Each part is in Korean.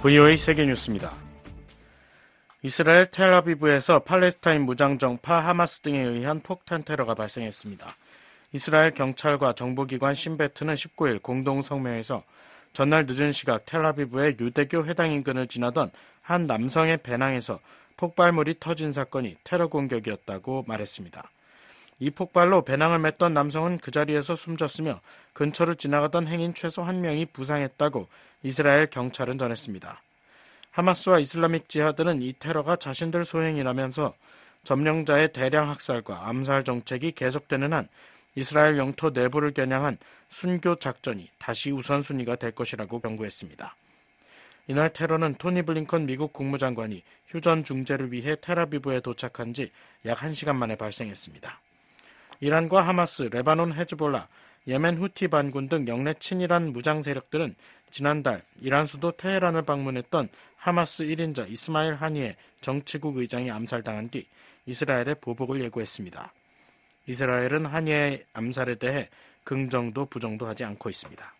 VOA 세계뉴스입니다. 이스라엘 텔아비브에서 팔레스타인 무장정파 하마스 등에 의한 폭탄 테러가 발생했습니다. 이스라엘 경찰과 정보기관 신베트는 19일 공동 성명에서 전날 늦은 시각 텔아비브의 유대교 회당 인근을 지나던 한 남성의 배낭에서 폭발물이 터진 사건이 테러 공격이었다고 말했습니다. 이 폭발로 배낭을 맸던 남성은 그 자리에서 숨졌으며 근처를 지나가던 행인 최소 1명이 부상했다고 이스라엘 경찰은 전했습니다. 하마스와 이슬라믹 지하드는 이 테러가 자신들 소행이라면서 점령자의 대량 학살과 암살 정책이 계속되는 한 이스라엘 영토 내부를 겨냥한 순교 작전이 다시 우선순위가 될 것이라고 경고했습니다. 이날 테러는 토니 블링컨 미국 국무장관이 휴전 중재를 위해 텔아비브에 도착한 지 약 1시간 만에 발생했습니다. 이란과 하마스, 레바논 헤즈볼라, 예멘 후티 반군 등 영내 친이란 무장 세력들은 지난달 이란 수도 테헤란을 방문했던 하마스 1인자 이스마일 하니의 정치국 의장이 암살당한 뒤 이스라엘의 보복을 예고했습니다. 이스라엘은 하니의 암살에 대해 긍정도 부정도 하지 않고 있습니다.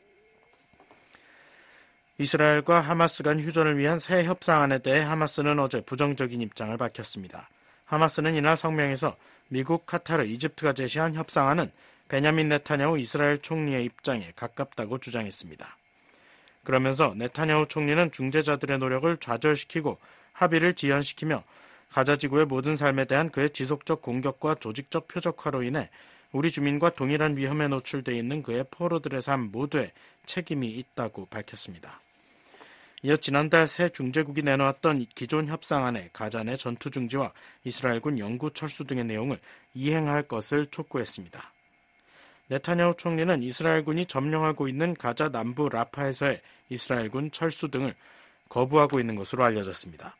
이스라엘과 하마스 간 휴전을 위한 새 협상안에 대해 하마스는 어제 부정적인 입장을 밝혔습니다. 하마스는 이날 성명에서 미국, 카타르, 이집트가 제시한 협상안은 베냐민 네타냐후 이스라엘 총리의 입장에 가깝다고 주장했습니다. 그러면서 네타냐후 총리는 중재자들의 노력을 좌절시키고 합의를 지연시키며 가자 지구의 모든 삶에 대한 그의 지속적 공격과 조직적 표적화로 인해 우리 주민과 동일한 위험에 노출돼 있는 그의 포로들의 삶 모두에 책임이 있다고 밝혔습니다. 이어 지난달 새 중재국이 내놓았던 기존 협상안에 가자 내 전투 중지와 이스라엘군 영구 철수 등의 내용을 이행할 것을 촉구했습니다. 네타냐후 총리는 이스라엘군이 점령하고 있는 가자 남부 라파에서의 이스라엘군 철수 등을 거부하고 있는 것으로 알려졌습니다.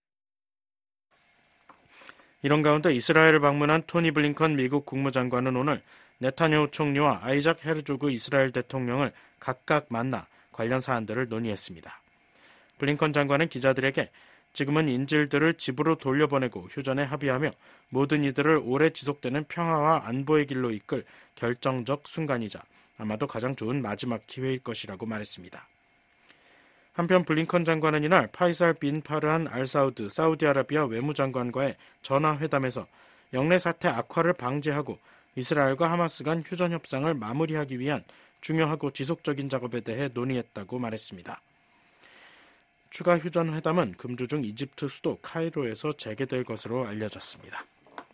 이런 가운데 이스라엘을 방문한 토니 블링컨 미국 국무장관은 오늘 네타냐후 총리와 아이작 헤르조그 이스라엘 대통령을 각각 만나 관련 사안들을 논의했습니다. 블링컨 장관은 기자들에게 지금은 인질들을 집으로 돌려보내고 휴전에 합의하며 모든 이들을 오래 지속되는 평화와 안보의 길로 이끌 결정적 순간이자 아마도 가장 좋은 마지막 기회일 것이라고 말했습니다. 한편 블링컨 장관은 이날 파이살 빈 파르한 알사우드 사우디아라비아 외무장관과의 전화회담에서 영내 사태 악화를 방지하고 이스라엘과 하마스 간 휴전 협상을 마무리하기 위한 중요하고 지속적인 작업에 대해 논의했다고 말했습니다. 추가 휴전 회담은 금주 중 이집트 수도 카이로에서 재개될 것으로 알려졌습니다.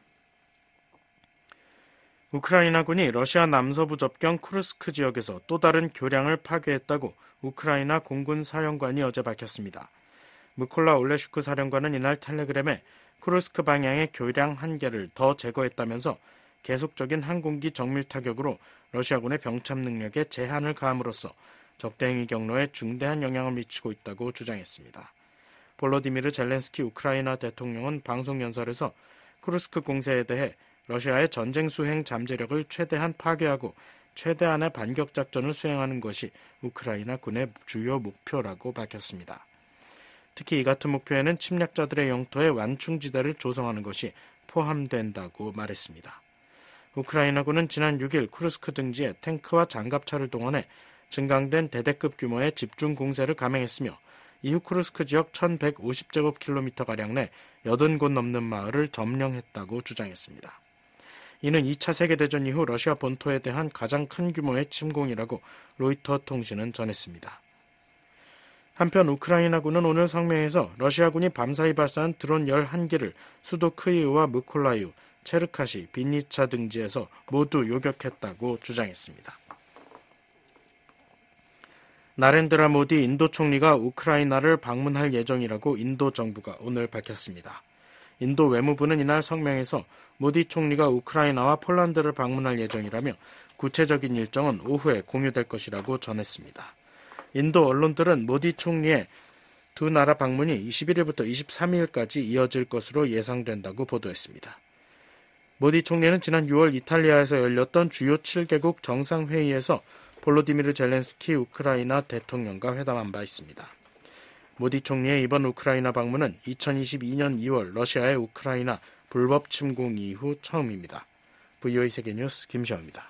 우크라이나군이 러시아 남서부 접경 쿠르스크 지역에서 또 다른 교량을 파괴했다고 우크라이나 공군 사령관이 어제 밝혔습니다. 무콜라 올레슈크 사령관은 이날 텔레그램에 쿠르스크 방향의 교량 1개를 더 제거했다면서 계속적인 항공기 정밀 타격으로 러시아군의 병참 능력에 제한을 가함으로써 적대행위 경로에 중대한 영향을 미치고 있다고 주장했습니다. 볼로디미르 젤렌스키 우크라이나 대통령은 방송연설에서 쿠르스크 공세에 대해 러시아의 전쟁 수행 잠재력을 최대한 파괴하고 최대한의 반격 작전을 수행하는 것이 우크라이나 군의 주요 목표라고 밝혔습니다. 특히 이 같은 목표에는 침략자들의 영토에 완충지대를 조성하는 것이 포함된다고 말했습니다. 우크라이나군은 지난 6일 쿠르스크 등지에 탱크와 장갑차를 동원해 증강된 대대급 규모의 집중 공세를 감행했으며 이후 쿠르스크 지역 1150제곱킬로미터가량 내 80곳 넘는 마을을 점령했다고 주장했습니다. 이는 2차 세계대전 이후 러시아 본토에 대한 가장 큰 규모의 침공이라고 로이터 통신은 전했습니다. 한편 우크라이나군은 오늘 성명에서 러시아군이 밤사이 발사한 드론 11기를 수도 크이우와 무콜라이우, 체르카시, 빈니차 등지에서 모두 요격했다고 주장했습니다. 나렌드라 모디 인도 총리가 우크라이나를 방문할 예정이라고 인도 정부가 오늘 밝혔습니다. 인도 외무부는 이날 성명에서 모디 총리가 우크라이나와 폴란드를 방문할 예정이라며 구체적인 일정은 오후에 공유될 것이라고 전했습니다. 인도 언론들은 모디 총리의 두 나라 방문이 21일부터 23일까지 이어질 것으로 예상된다고 보도했습니다. 모디 총리는 지난 6월 이탈리아에서 열렸던 주요 7개국 정상회의에서 볼로디미르 젤렌스키 우크라이나 대통령과 회담한 바 있습니다. 모디 총리의 이번 우크라이나 방문은 2022년 2월 러시아의 우크라이나 불법 침공 이후 처음입니다. VOA 세계뉴스 김시영입니다.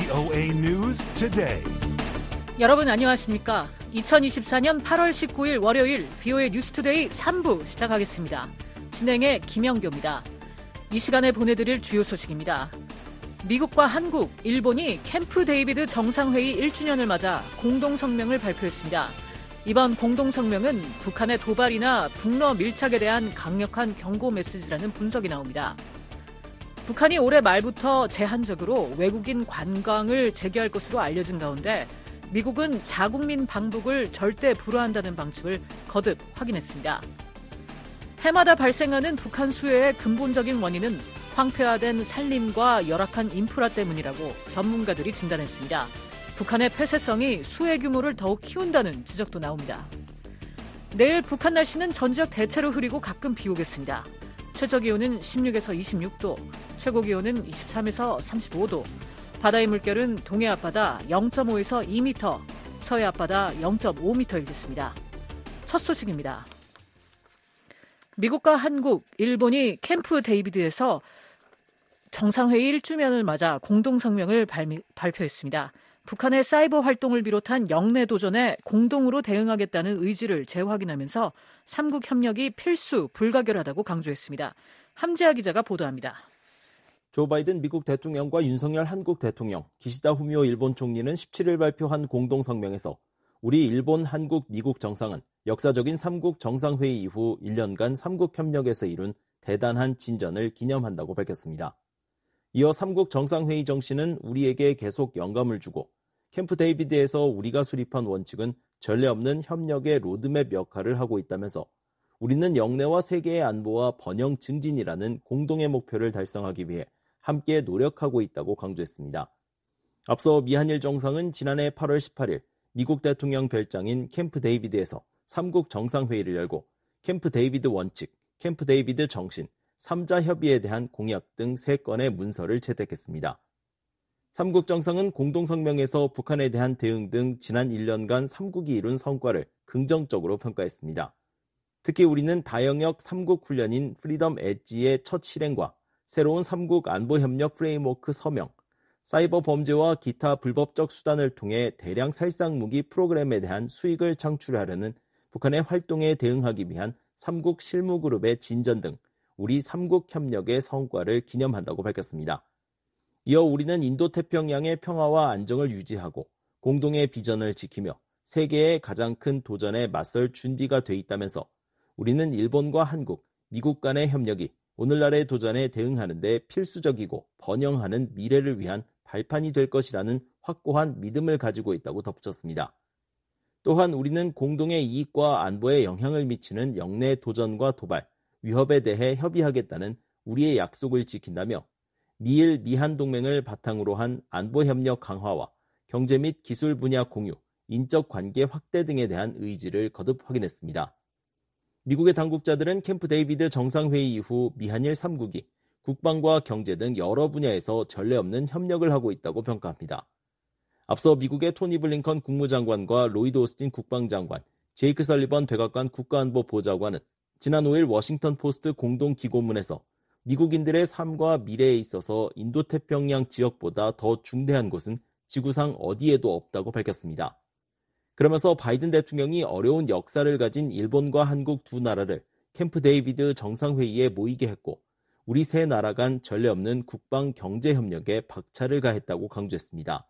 VOA News Today. 여러분 안녕하십니까? 2024년 8월 19일 월요일 VOA 뉴스투데이 3부 시작하겠습니다. 진행의 김영교입니다. 이 시간에 보내드릴 주요 소식입니다. 미국과 한국, 일본이 캠프 데이비드 정상회의 1주년을 맞아 공동성명을 발표했습니다. 이번 공동성명은 북한의 도발이나 북러 밀착에 대한 강력한 경고 메시지라는 분석이 나옵니다. 북한이 올해 말부터 제한적으로 외국인 관광을 재개할 것으로 알려진 가운데 미국은 자국민 방북을 절대 불허한다는 방침을 거듭 확인했습니다. 해마다 발생하는 북한 수해의 근본적인 원인은 황폐화된 산림과 열악한 인프라 때문이라고 전문가들이 진단했습니다. 북한의 폐쇄성이 수해 규모를 더욱 키운다는 지적도 나옵니다. 내일 북한 날씨는 전 지역 대체로 흐리고 가끔 비 오겠습니다. 최저기온은 16에서 26도, 최고기온은 23에서 35도, 바다의 물결은 동해 앞바다 0.5에서 2m, 서해 앞바다 0.5m이겠습니다. 첫 소식입니다. 미국과 한국, 일본이 캠프 데이비드에서 정상회의 1주년을 맞아 공동성명을 발표했습니다. 북한의 사이버 활동을 비롯한 영내 도전에 공동으로 대응하겠다는 의지를 재확인하면서 삼국 협력이 필수 불가결하다고 강조했습니다. 함재하 기자가 보도합니다. 조 바이든 미국 대통령과 윤석열 한국 대통령, 기시다 후미오 일본 총리는 17일 발표한 공동성명에서 우리 일본, 한국, 미국 정상은 역사적인 삼국 정상회의 이후 1년간 삼국 협력에서 이룬 대단한 진전을 기념한다고 밝혔습니다. 이어 삼국 정상회의 정신은 우리에게 계속 영감을 주고 캠프 데이비드에서 우리가 수립한 원칙은 전례 없는 협력의 로드맵 역할을 하고 있다면서 우리는 영내와 세계의 안보와 번영 증진이라는 공동의 목표를 달성하기 위해 함께 노력하고 있다고 강조했습니다. 앞서 미한일 정상은 지난해 8월 18일 미국 대통령 별장인 캠프 데이비드에서 삼국 정상회의를 열고 캠프 데이비드 원칙, 캠프 데이비드 정신, 3자 협의에 대한 공약 등 3건의 문서를 채택했습니다. 삼국 정상은 공동성명에서 북한에 대한 대응 등 지난 1년간 삼국이 이룬 성과를 긍정적으로 평가했습니다. 특히 우리는 다영역 삼국 훈련인 프리덤 엣지의 첫 실행과 새로운 삼국 안보협력 프레임워크 서명, 사이버 범죄와 기타 불법적 수단을 통해 대량 살상 무기 프로그램에 대한 수익을 창출하려는 북한의 활동에 대응하기 위한 삼국 실무그룹의 진전 등 우리 삼국 협력의 성과를 기념한다고 밝혔습니다. 이어 우리는 인도태평양의 평화와 안정을 유지하고 공동의 비전을 지키며 세계의 가장 큰 도전에 맞설 준비가 돼 있다면서 우리는 일본과 한국, 미국 간의 협력이 오늘날의 도전에 대응하는 데 필수적이고 번영하는 미래를 위한 발판이 될 것이라는 확고한 믿음을 가지고 있다고 덧붙였습니다. 또한 우리는 공동의 이익과 안보에 영향을 미치는 영내 도전과 도발, 위협에 대해 협의하겠다는 우리의 약속을 지킨다며 미일 미한 동맹을 바탕으로 한 안보협력 강화와 경제 및 기술 분야 공유, 인적 관계 확대 등에 대한 의지를 거듭 확인했습니다. 미국의 당국자들은 캠프 데이비드 정상회의 이후 미한일 3국이 국방과 경제 등 여러 분야에서 전례 없는 협력을 하고 있다고 평가합니다. 앞서 미국의 토니 블링컨 국무장관과 로이드 오스틴 국방장관, 제이크 설리번 백악관 국가안보 보좌관은 지난 5일 워싱턴 포스트 공동기고문에서 미국인들의 삶과 미래에 있어서 인도태평양 지역보다 더 중대한 곳은 지구상 어디에도 없다고 밝혔습니다. 그러면서 바이든 대통령이 어려운 역사를 가진 일본과 한국 두 나라를 캠프 데이비드 정상회의에 모이게 했고 우리 세 나라 간 전례 없는 국방 경제 협력에 박차를 가했다고 강조했습니다.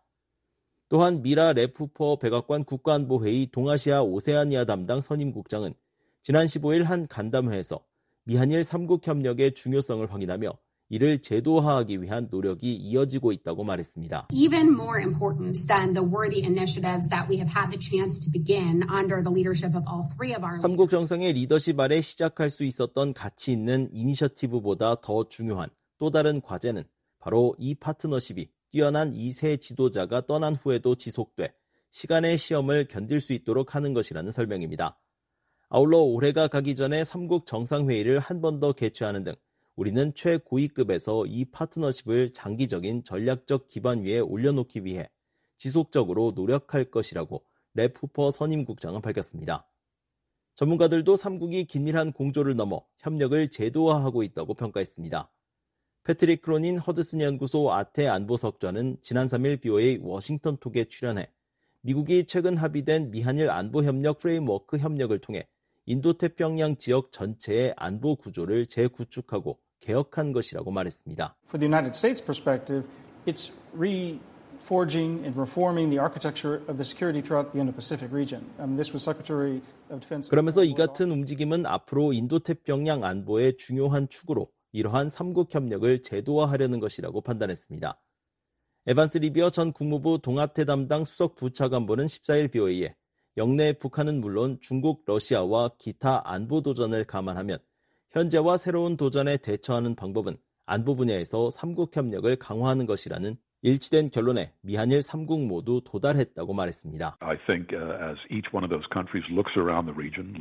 또한 미라 레푸퍼 백악관 국가안보회의 동아시아 오세아니아 담당 선임국장은 지난 15일 한 간담회에서 미한일 3국 협력의 중요성을 확인하며 이를 제도화하기 위한 노력이 이어지고 있다고 말했습니다. Even more important than the worthy initiatives that we have had the chance to begin under the leadership of all three of our leaders. 삼국 정상의 리더십 아래 시작할 수 있었던 가치 있는 이니셔티브보다 더 중요한 또 다른 과제는 바로 이 파트너십이 뛰어난 이 세 지도자가 떠난 후에도 지속돼 시간의 시험을 견딜 수 있도록 하는 것이라는 설명입니다. 아울러 올해가 가기 전에 삼국 정상회의를 한 번 더 개최하는 등 우리는 최고위급에서 이 파트너십을 장기적인 전략적 기반 위에 올려놓기 위해 지속적으로 노력할 것이라고 레푸퍼 선임국장은 밝혔습니다. 전문가들도 삼국이 긴밀한 공조를 넘어 협력을 제도화하고 있다고 평가했습니다. 패트릭 크로닌 허드슨 연구소 아태 안보석좌는 지난 3일 BOA 워싱턴 톡에 출연해 미국이 최근 합의된 미한일 안보협력 프레임워크 협력을 통해 인도태평양 지역 전체의 안보 구조를 재구축하고 개혁한 것이라고 말했습니다. For the United States perspective, it's reforging and reforming the architecture of the security throughout the Indo-Pacific region. This was Secretary of Defense. 그러면서 이 같은 움직임은 앞으로 인도태평양 안보의 중요한 축으로 이러한 3국 협력을 제도화하려는 것이라고 판단했습니다. 에반스 리비어 전 국무부 동아태 담당 수석 부차관보는 14일 BOA에 영내 북한은 물론 중국, 러시아와 기타 안보 도전을 감안하면 현재와 새로운 도전에 대처하는 방법은 안보 분야에서 3국 협력을 강화하는 것이라는 일치된 결론에 미한일 3국 모두 도달했다고 말했습니다. I think as each one of those countries looks around the region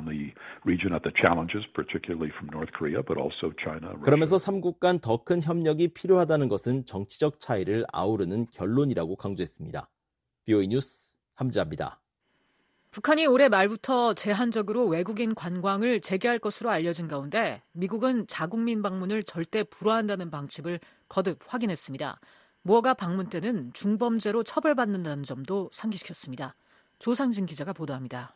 at the challenges, particularly from North Korea, but also China. 그러면서 3국 간 더 큰 협력이 필요하다는 것은 정치적 차이를 아우르는 결론이라고 강조했습니다. BOE 뉴스 함지아입니다. 북한이 올해 말부터 제한적으로 외국인 관광을 재개할 것으로 알려진 가운데 미국은 자국민 방문을 절대 불허한다는 방침을 거듭 확인했습니다. 무허가 방문 때는 중범죄로 처벌받는다는 점도 상기시켰습니다. 조상진 기자가 보도합니다.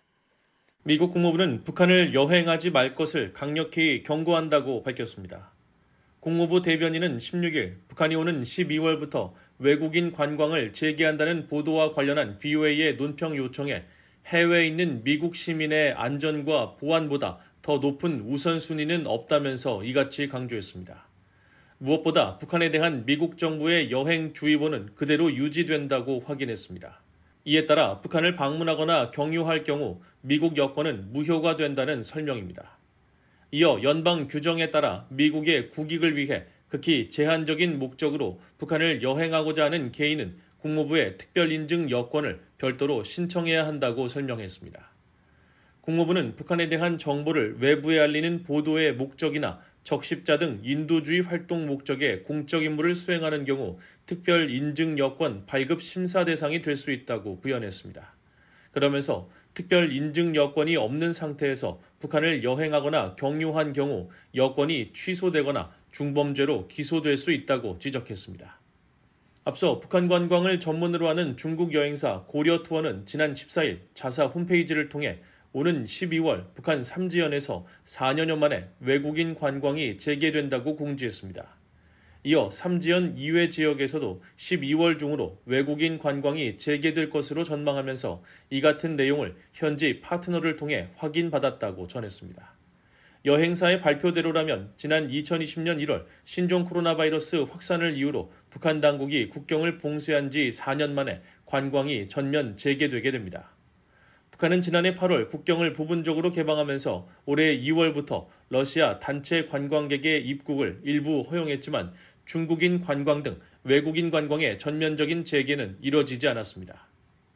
미국 국무부는 북한을 여행하지 말 것을 강력히 경고한다고 밝혔습니다. 국무부 대변인은 16일 북한이 오는 12월부터 외국인 관광을 재개한다는 보도와 관련한 VOA의 논평 요청에 해외에 있는 미국 시민의 안전과 보안보다 더 높은 우선순위는 없다면서 이같이 강조했습니다. 무엇보다 북한에 대한 미국 정부의 여행주의보는 그대로 유지된다고 확인했습니다. 이에 따라 북한을 방문하거나 경유할 경우 미국 여권은 무효가 된다는 설명입니다. 이어 연방 규정에 따라 미국의 국익을 위해 극히 제한적인 목적으로 북한을 여행하고자 하는 개인은 국무부의 특별인증 여권을 별도로 신청해야 한다고 설명했습니다. 국무부는 북한에 대한 정보를 외부에 알리는 보도의 목적이나 적십자 등 인도주의 활동 목적의 공적 임무를 수행하는 경우 특별인증 여권 발급 심사 대상이 될 수 있다고 부연했습니다. 그러면서 특별인증 여권이 없는 상태에서 북한을 여행하거나 경유한 경우 여권이 취소되거나 중범죄로 기소될 수 있다고 지적했습니다. 앞서 북한 관광을 전문으로 하는 중국 여행사 고려투어는 지난 14일 자사 홈페이지를 통해 오는 12월 북한 삼지연에서 4년여 만에 외국인 관광이 재개된다고 공지했습니다. 이어 삼지연 이외 지역에서도 12월 중으로 외국인 관광이 재개될 것으로 전망하면서 이 같은 내용을 현지 파트너를 통해 확인받았다고 전했습니다. 여행사의 발표대로라면 지난 2020년 1월 신종 코로나 바이러스 확산을 이유로 북한 당국이 국경을 봉쇄한 지 4년 만에 관광이 전면 재개되게 됩니다. 북한은 지난해 8월 국경을 부분적으로 개방하면서 올해 2월부터 러시아 단체 관광객의 입국을 일부 허용했지만 중국인 관광 등 외국인 관광의 전면적인 재개는 이뤄지지 않았습니다.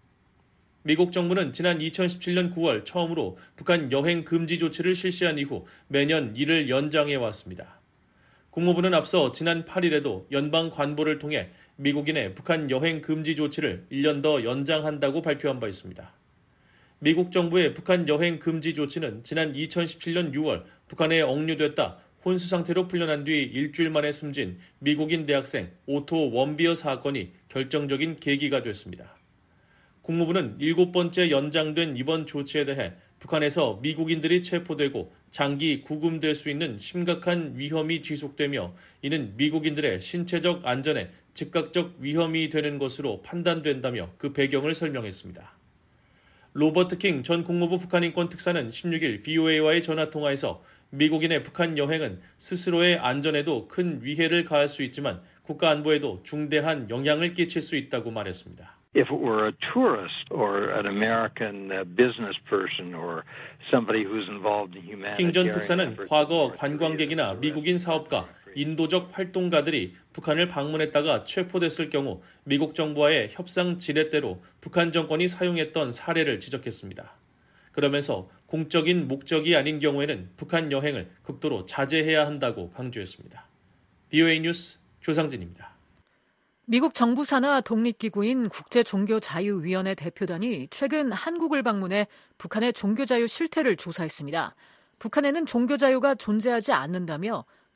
미국 정부는 지난 2017년 9월 처음으로 북한 여행 금지 조치를 실시한 이후 매년 이를 연장해 왔습니다. 국무부는 앞서 지난 8일에도 연방 관보를 통해 미국인의 북한 여행 금지 조치를 1년 더 연장한다고 발표한 바 있습니다. 미국 정부의 북한 여행 금지 조치는 지난 2017년 6월 북한에 억류됐다 혼수 상태로 풀려난 뒤 일주일 만에 숨진 미국인 대학생 오토 원비어 사건이 결정적인 계기가 됐습니다. 국무부는 7번째 연장된 이번 조치에 대해 북한에서 미국인들이 체포되고 장기 구금될 수 있는 심각한 위험이 지속되며 이는 미국인들의 신체적 안전에 즉각적 위험이 되는 것으로 판단된다며 그 배경을 설명했습니다. 로버트 킹 전 국무부 북한인권 특사는 16일 VOA와의 전화통화에서 미국인의 북한 여행은 스스로의 안전에도 큰 위해를 가할 수 있지만 국가 안보에도 중대한 영향을 끼칠 수 있다고 말했습니다. If it were a tourist or an American business person or somebody who's involved in humanitarian 킹 전 특사는 과거 관광객이나 미국인 사업가, 인도적 활동가들이 북한을 방문했다가 체포됐을 경우 미국 정부와의 협상 지렛대로 북한 정권이 사용했던 사례를 지적했습니다. 그러면서 공적인 목적이 아닌 경우에는 북한 여행을 극도로 자제해야 한다고 강조했습니다. BOA 뉴스 조상진입니다. 미국 정부 산하 독립기구인 국제종교자유위원회 대표단이 최근 한국을 방문해 북한의 종교자유 실태를 조사했습니다. 북한에는 종교자유가 존재하지 않는다며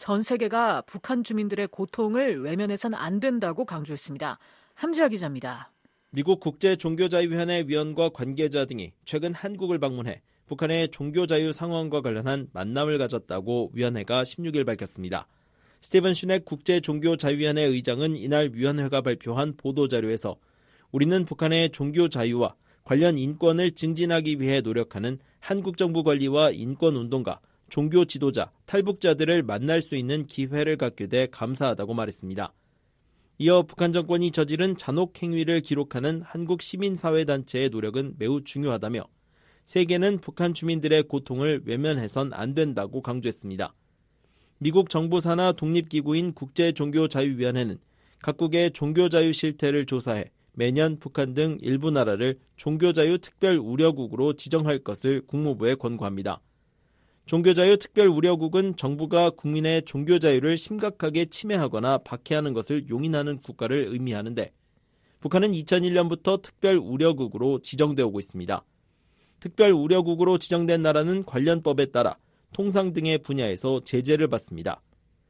전 세계가 북한 주민들의 고통을 외면해선 안 된다고 강조했습니다. 함지아 기자입니다. 미국 국제종교자유위원회 위원과 관계자 등이 최근 한국을 방문해 북한의 종교자유 상황과 관련한 만남을 가졌다고 위원회가 16일 밝혔습니다. 스티븐 슈넥 국제종교자유위원회 의장은 이날 위원회가 발표한 보도자료에서 우리는 북한의 종교자유와 관련 인권을 증진하기 위해 노력하는 한국 정부 관리와 인권운동가, 종교 지도자, 탈북자들을 만날 수 있는 기회를 갖게 돼 감사하다고 말했습니다. 이어 북한 정권이 저지른 잔혹 행위를 기록하는 한국 시민사회단체의 노력은 매우 중요하다며 세계는 북한 주민들의 고통을 외면해선 안 된다고 강조했습니다. 미국 정부 산하 독립기구인 국제종교자유위원회는 각국의 종교자유 실태를 조사해 매년 북한 등 일부 나라를 종교자유 특별우려국으로 지정할 것을 국무부에 권고합니다. 종교자유 특별우려국은 정부가 국민의 종교자유를 심각하게 침해하거나 박해하는 것을 용인하는 국가를 의미하는데 북한은 2001년부터 특별우려국으로 지정되어 오고 있습니다. 특별우려국으로 지정된 나라는 관련법에 따라 통상 등의 분야에서 제재를 받습니다.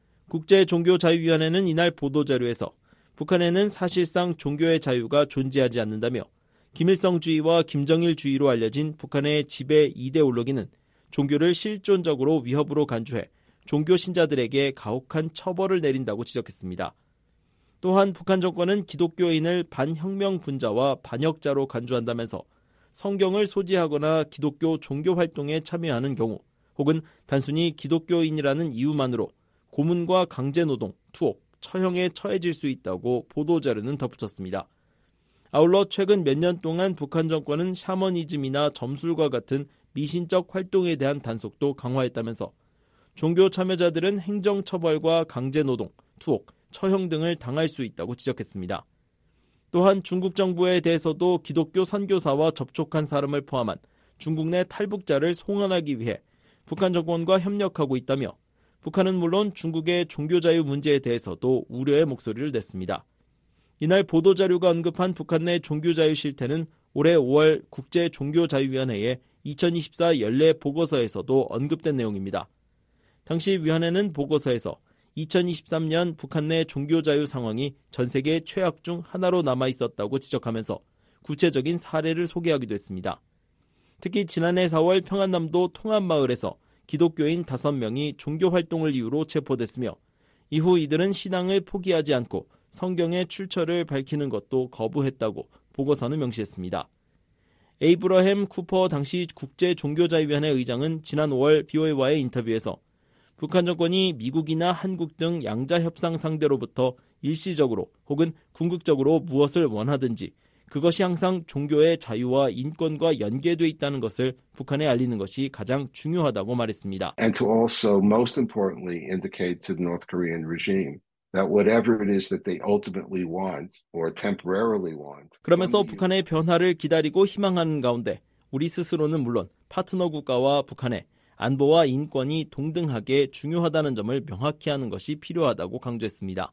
국제종교자유위원회는 이날 보도자료에서 북한에는 사실상 종교의 자유가 존재하지 않는다며 김일성주의와 김정일주의로 알려진 북한의 지배 이데올로기는 종교를 실존적으로 위협으로 간주해 종교 신자들에게 가혹한 처벌을 내린다고 지적했습니다. 또한 북한 정권은 기독교인을 반혁명 분자와 반역자로 간주한다면서 성경을 소지하거나 기독교 종교 활동에 참여하는 경우 혹은 단순히 기독교인이라는 이유만으로 고문과 강제노동, 투옥, 처형에 처해질 수 있다고 보도자료는 덧붙였습니다. 아울러 최근 몇 년 동안 북한 정권은 샤머니즘이나 점술과 같은 미신적 활동에 대한 단속도 강화했다면서 종교 참여자들은 행정처벌과 강제노동, 투옥, 처형 등을 당할 수 있다고 지적했습니다. 또한 중국 정부에 대해서도 기독교 선교사와 접촉한 사람을 포함한 중국 내 탈북자를 송환하기 위해 북한 정권과 협력하고 있다며 북한은 물론 중국의 종교자유 문제에 대해서도 우려의 목소리를 냈습니다. 이날 보도자료가 언급한 북한 내 종교자유 실태는 올해 5월 국제종교자유위원회의 2024 연례 보고서에서도 언급된 내용입니다. 당시 위원회는 보고서에서 2023년 북한 내 종교자유 상황이 전 세계 최악 중 하나로 남아 있었다고 지적하면서 구체적인 사례를 소개하기도 했습니다. 특히 지난해 4월 평안남도 통합마을에서 기독교인 5명이 종교활동을 이유로 체포됐으며 이후 이들은 신앙을 포기하지 않고 성경의 출처를 밝히는 것도 거부했다고 보고서는 명시했습니다. 에이브러햄 쿠퍼 당시 국제종교자유위원회 의장은 지난 5월 BOA와의 인터뷰에서 북한 정권이 미국이나 한국 등 양자 협상 상대로부터 일시적으로 혹은 궁극적으로 무엇을 원하든지 그것이 항상 종교의 자유와 인권과 연계돼 있다는 것을 북한에 알리는 것이 가장 중요하다고 말했습니다. And to also, most importantly, indicate to the North Korean regime that whatever it is that they ultimately want or temporarily want. 그러면서 북한의 변화를 기다리고 희망하는 가운데 우리 스스로는 물론 파트너 국가와 북한의 안보와 인권이 동등하게 중요하다는 점을 명확히 하는 것이 필요하다고 강조했습니다.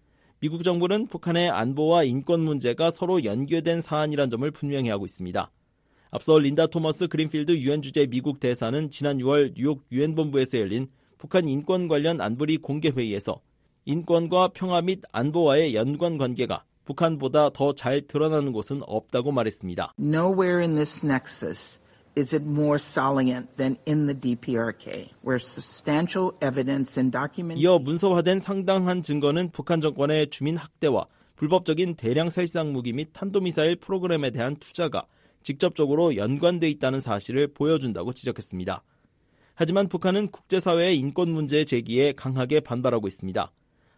미국 정부는 북한의 안보와 인권 문제가 서로 연계된 사안이란 점을 분명히 하고 있습니다. 앞서 린다 토머스 그린필드 유엔 주재 미국 대사는 지난 6월 뉴욕 유엔 본부에서 열린 북한 인권 관련 안보리 공개 회의에서 인권과 평화 및 안보와의 연관 관계가 북한보다 더 잘 드러나는 곳은 없다고 말했습니다. Nowhere in this nexus is it more salient than in the DPRK, where substantial evidence and documentation. 이어 문서화된 상당한 증거는 북한 정권의 주민 학대와 불법적인 대량 살상 무기 및 탄도미사일 프로그램에 대한 투자가 직접적으로 연관돼 있다는 사실을 보여준다고 지적했습니다. 하지만 북한은 국제사회의 인권 문제 제기에 강하게 반발하고 있습니다.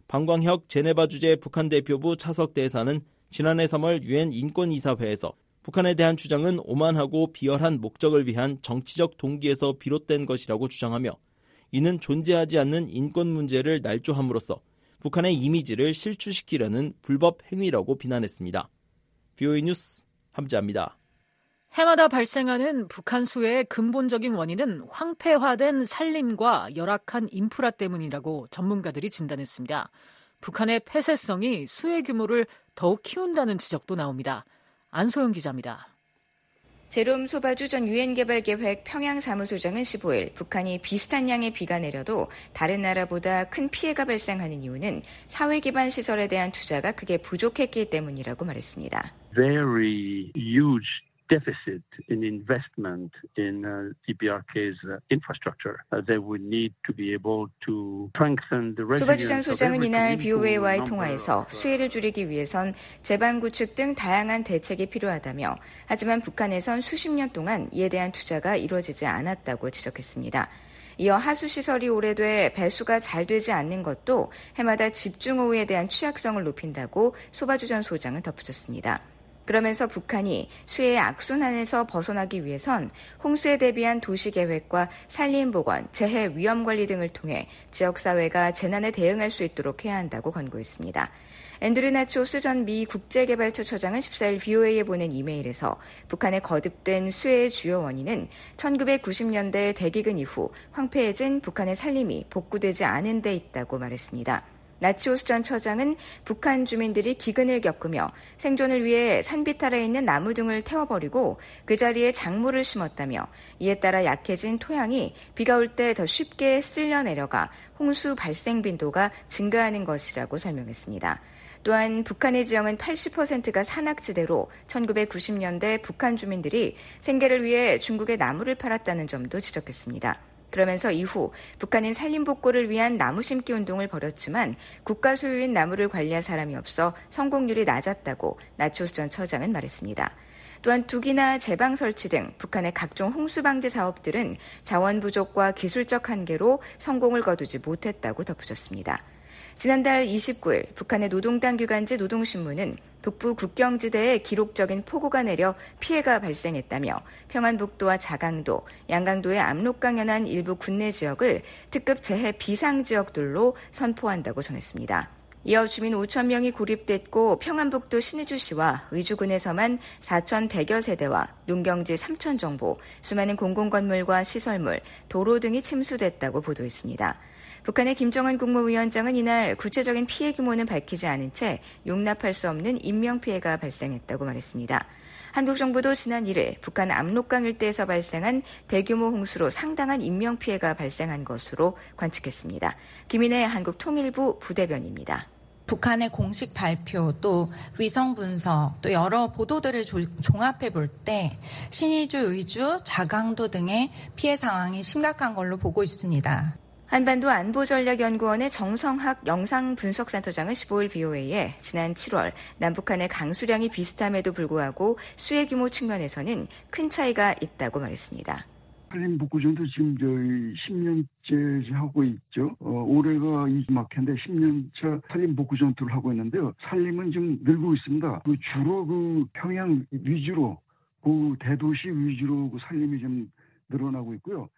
방광혁 제네바 주재 북한 대표부 차석 대사는 지난해 3월 유엔 인권이사회에서 북한에 대한 주장은 오만하고 비열한 목적을 위한 정치적 동기에서 비롯된 것이라고 주장하며 이는 존재하지 않는 인권 문제를 날조함으로써 북한의 이미지를 실추시키려는 불법 행위라고 비난했습니다. BOA 뉴스 함지아입니다. 해마다 발생하는 북한 수해의 근본적인 원인은 황폐화된 산림과 열악한 인프라 때문이라고 전문가들이 진단했습니다. 북한의 폐쇄성이 수해 규모를 더욱 키운다는 지적도 나옵니다. 안소영 기자입니다. 제롬 소바주 전 유엔개발계획 평양사무소장은 15일 북한이 비슷한 양의 비가 내려도 다른 나라보다 큰 피해가 발생하는 이유는 사회 기반 시설에 대한 투자가 크게 부족했기 때문이라고 말했습니다. Very huge deficit in investment in DPRK's infrastructure. They would need to be able to strengthen the resilience. 소바주 전 소장은 이날 BOA와의 통화에서 수해를 줄이기 위해선 제반 구축 등 다양한 대책이 필요하다며 하지만 북한에선 수십 년 동안 이에 대한 투자가 이루어지지 않았다고 지적했습니다. 이어 하수시설이 오래돼 배수가 잘 되지 않는 것도 해마다 집중호우에 대한 취약성을 높인다고 소바주 전 소장은 덧붙였습니다. 그러면서 북한이 수해의 악순환에서 벗어나기 위해선 홍수에 대비한 도시계획과 산림보건, 재해 위험관리 등을 통해 지역사회가 재난에 대응할 수 있도록 해야 한다고 권고했습니다. 앤드류 나치오스 전 미 국제개발처 처장은 14일 BOA에 보낸 이메일에서 북한의 거듭된 수해의 주요 원인은 1990년대 대기근 이후 황폐해진 북한의 산림이 복구되지 않은 데 있다고 말했습니다. 나치오스 전 처장은 북한 주민들이 기근을 겪으며 생존을 위해 산비탈에 있는 나무 등을 태워버리고 그 자리에 작물을 심었다며 이에 따라 약해진 토양이 비가 올 때 더 쉽게 쓸려 내려가 홍수 발생 빈도가 증가하는 것이라고 설명했습니다. 또한 북한의 지형은 80%가 산악지대로 1990년대 북한 주민들이 생계를 위해 중국에 나무를 팔았다는 점도 지적했습니다. 그러면서 이후 북한은 산림복구를 위한 나무 심기 운동을 벌였지만 국가 소유인 나무를 관리할 사람이 없어 성공률이 낮았다고 나치오스 전 처장은 말했습니다. 또한 둑이나 제방 설치 등 북한의 각종 홍수 방지 사업들은 자원 부족과 기술적 한계로 성공을 거두지 못했다고 덧붙였습니다. 지난달 29일 북한의 노동당 기관지 노동신문은 북부 국경지대에 기록적인 폭우가 내려 피해가 발생했다며 평안북도와 자강도, 양강도의 압록강 연안 일부 군내 지역을 특급 재해 비상지역들로 선포한다고 전했습니다. 이어 주민 5천 명이 고립됐고 평안북도 신의주시와 의주군에서만 4,100여 세대와 농경지 3천 정보, 수많은 공공건물과 시설물, 도로 등이 침수됐다고 보도했습니다. 북한의 김정은 국무위원장은 이날 구체적인 피해 규모는 밝히지 않은 채 용납할 수 없는 인명피해가 발생했다고 말했습니다. 한국 정부도 지난 1일 북한 압록강 일대에서 발생한 대규모 홍수로 상당한 인명피해가 발생한 것으로 관측했습니다. 김인혜 한국통일부 부대변입니다. 북한의 공식 발표 또 위성 분석 또 여러 보도들을 종합해 볼 때 신의주, 의주, 자강도 등의 피해 상황이 심각한 걸로 보고 있습니다. 한반도 안보전략연구원의 정성학 영상분석센터장은 15일 BOA에 지난 7월 남북한의 강수량이 비슷함에도 불구하고 수해 규모 측면에서는 큰 차이가 있다고 말했습니다. 산림복구전도 지금 저희 10년째 하고 있죠. 올해가 이막해인데 10년차 산림복구전투를 하고 있는데요. 산림은 지금 늘고 있습니다. 주로 평양 위주로 대도시 위주로 산림이 좀 늘어나고 있고요.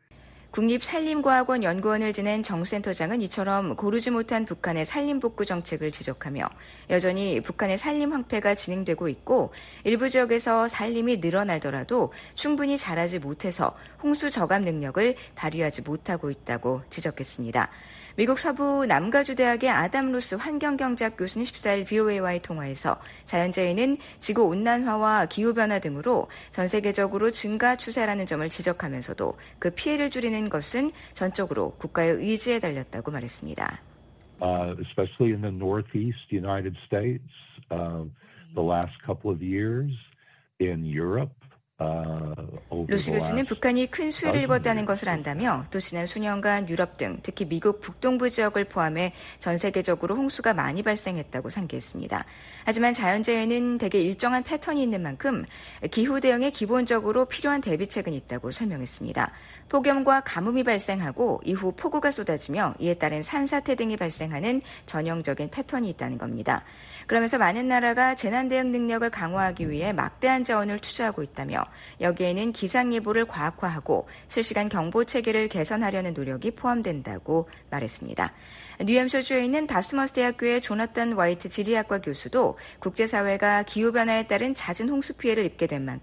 국립산림과학원 연구원을 지낸 정 센터장은 이처럼 고르지 못한 북한의 산림복구 정책을 지적하며 여전히 북한의 산림 황폐가 진행되고 있고 일부 지역에서 산림이 늘어나더라도 충분히 자라지 못해서 홍수 저감 능력을 발휘하지 못하고 있다고 지적했습니다. 미국 서부 남가주 대학의 아담 로스 환경경제학 교수는 14일 BOA와의 통화에서 자연재해는 지구온난화와 기후변화 등으로 전 세계적으로 증가 추세라는 점을 지적하면서도 그 피해를 줄이는 것은 전적으로 국가의 의지에 달렸다고 말했습니다. Especially in the northeast United States, the last couple of years in Europe. 로스 교수는 북한이 큰 수해를 입었다는 것을 안다며 또 지난 수년간 유럽 등 특히 미국 북동부 지역을 포함해 전 세계적으로 홍수가 많이 발생했다고 상기했습니다. 하지만 자연재해는 대개 일정한 패턴이 있는 만큼 기후 대응에 기본적으로 필요한 대비책은 있다고 설명했습니다. 폭염과 가뭄이 발생하고 이후 폭우가 쏟아지며 이에 따른 산사태 등이 발생하는 전형적인 패턴이 있다는 겁니다. 그러면서 많은 나라가 재난 대응 능력을 강화하기 위해 막대한 자원을 투자하고 있다며 여기에는 기상예보를 과학화하고 실시간 경보 체계를 개선하려는 노력이 포함된다고 말했습니다. 뉴햄셔주에 있는 다스머스 대학교의 조나탄 와이트 지리학과 교수도 국제사회가 기후변화에 따른 잦은 홍수 피해를 입게 된 만큼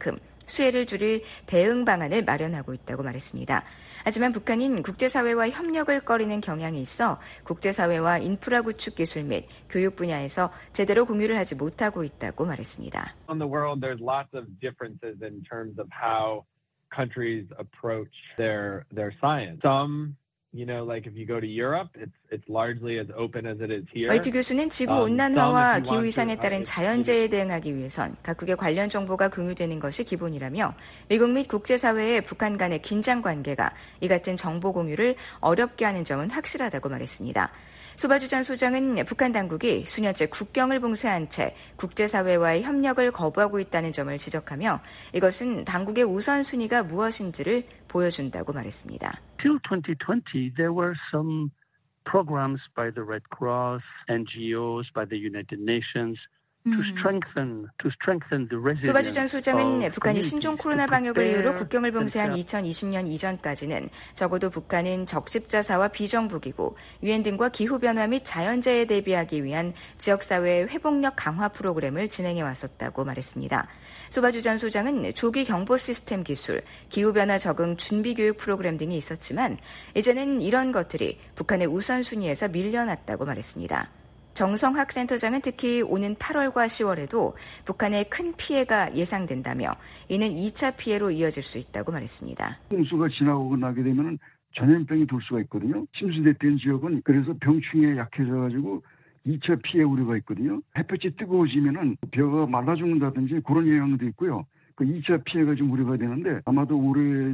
수혜를 줄일 대응 방안을 마련하고 있다고 말했습니다. 하지만 북한은 국제사회와 협력을 꺼리는 경향이 있어 국제사회와 인프라 구축 기술 및 교육 분야에서 제대로 공유를 하지 못하고 있다고 말했습니다. On the world, there's lots of differences in terms of how countries approach their science. Some, like if you go to Europe, it's largely as open as it is here. 화이트 교수는 지구 온난화와 기후 이상에 따른 자연재해에 대응하기 위해선 각국의 관련 정보가 공유되는 것이 기본이라며 미국 및 국제사회의 북한 간의 긴장 관계가 이 같은 정보 공유를 어렵게 하는 점은 확실하다고 말했습니다. 소바주 전 소장은 북한 당국이 수년째 국경을 봉쇄한 채 국제사회와의 협력을 거부하고 있다는 점을 지적하며 이것은 당국의 우선순위가 무엇인지를 보여준다고 말했습니다. Till 2020, there were some programs by the Red Cross, NGOs, by the United Nations to strengthen the resilience. 소바주 전 소장은 북한이 신종 코로나 방역을 이유로 국경을 봉쇄한 2020년 이전까지는 적어도 북한은 적십자사와 비정부기구, 유엔 등과 기후변화 및 자연재해에 대비하기 위한 지역사회의 회복력 강화 프로그램을 진행해 왔었다고 말했습니다. 소바주 전 소장은 조기 경보 시스템 기술, 기후변화 적응 준비교육 프로그램 등이 있었지만 이제는 이런 것들이 북한의 우선순위에서 밀려났다고 말했습니다. 정성학 센터장은 특히 오는 8월과 10월에도 북한에 큰 피해가 예상된다며 이는 2차 피해로 이어질 수 있다고 말했습니다. 홍수가 지나고 나게 되면 전염병이 돌 수가 있거든요. 침수됐던 지역은 그래서 병충해에 약해져가지고 2차 피해 우려가 있거든요. 햇볕이 뜨거워지면은 벼가 말라 죽는다든지 그런 영향도 있고요. 그 2차 피해가 좀 우려가 되는데 아마도 올해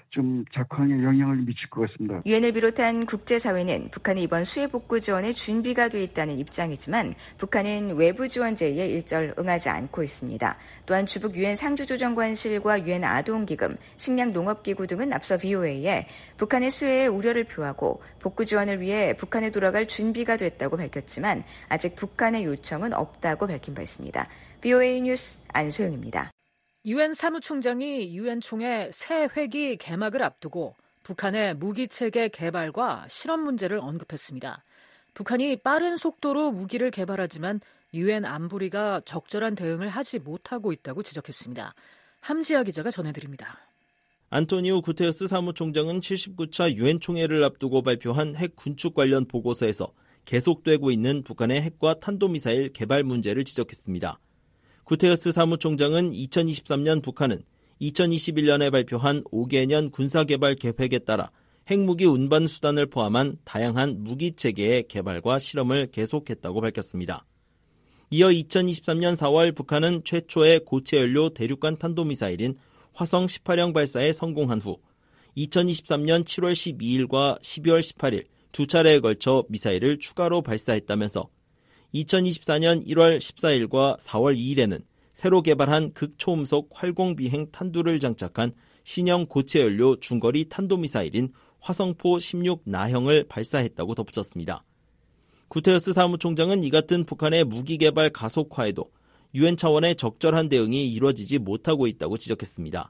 좀 작황에 영향을 미칠 것 같습니다. 유엔을 비롯한 국제사회는 북한의 이번 수해 복구 지원에 준비가 돼 있다는 입장이지만 북한은 외부 지원 제의에 일절 응하지 않고 있습니다. 또한 주북 유엔 상주조정관실과 유엔 아동기금, 식량농업기구 등은 앞서 VOA에 북한의 수해에 우려를 표하고 복구 지원을 위해 북한에 돌아갈 준비가 됐다고 밝혔지만 아직 북한의 요청은 없다고 밝힌 바 있습니다. VOA 뉴스 안소영입니다. 유엔 사무총장이 유엔 총회 새 회기 개막을 앞두고 북한의 무기체계 개발과 실험 문제를 언급했습니다. 북한이 빠른 속도로 무기를 개발하지만 유엔 안보리가 적절한 대응을 하지 못하고 있다고 지적했습니다. 함지아 기자가 전해드립니다. 안토니오 구테르스 사무총장은 79차 유엔 총회를 앞두고 발표한 핵 군축 관련 보고서에서 계속되고 있는 북한의 핵과 탄도미사일 개발 문제를 지적했습니다. 구테르스 사무총장은 2023년 북한은 2021년에 발표한 5개년 군사개발 계획에 따라 핵무기 운반 수단을 포함한 다양한 무기체계의 개발과 실험을 계속했다고 밝혔습니다. 이어 2023년 4월 북한은 최초의 고체연료 대륙간 탄도미사일인 화성 18형 발사에 성공한 후 2023년 7월 12일과 12월 18일 두 차례에 걸쳐 미사일을 추가로 발사했다면서 2024년 1월 14일과 4월 2일에는 새로 개발한 극초음속 활공비행 탄두를 장착한 신형 고체연료 중거리 탄도미사일인 화성포 16 나형을 발사했다고 덧붙였습니다. 구테르스 사무총장은 이 같은 북한의 무기개발 가속화에도 유엔 차원의 적절한 대응이 이루어지지 못하고 있다고 지적했습니다.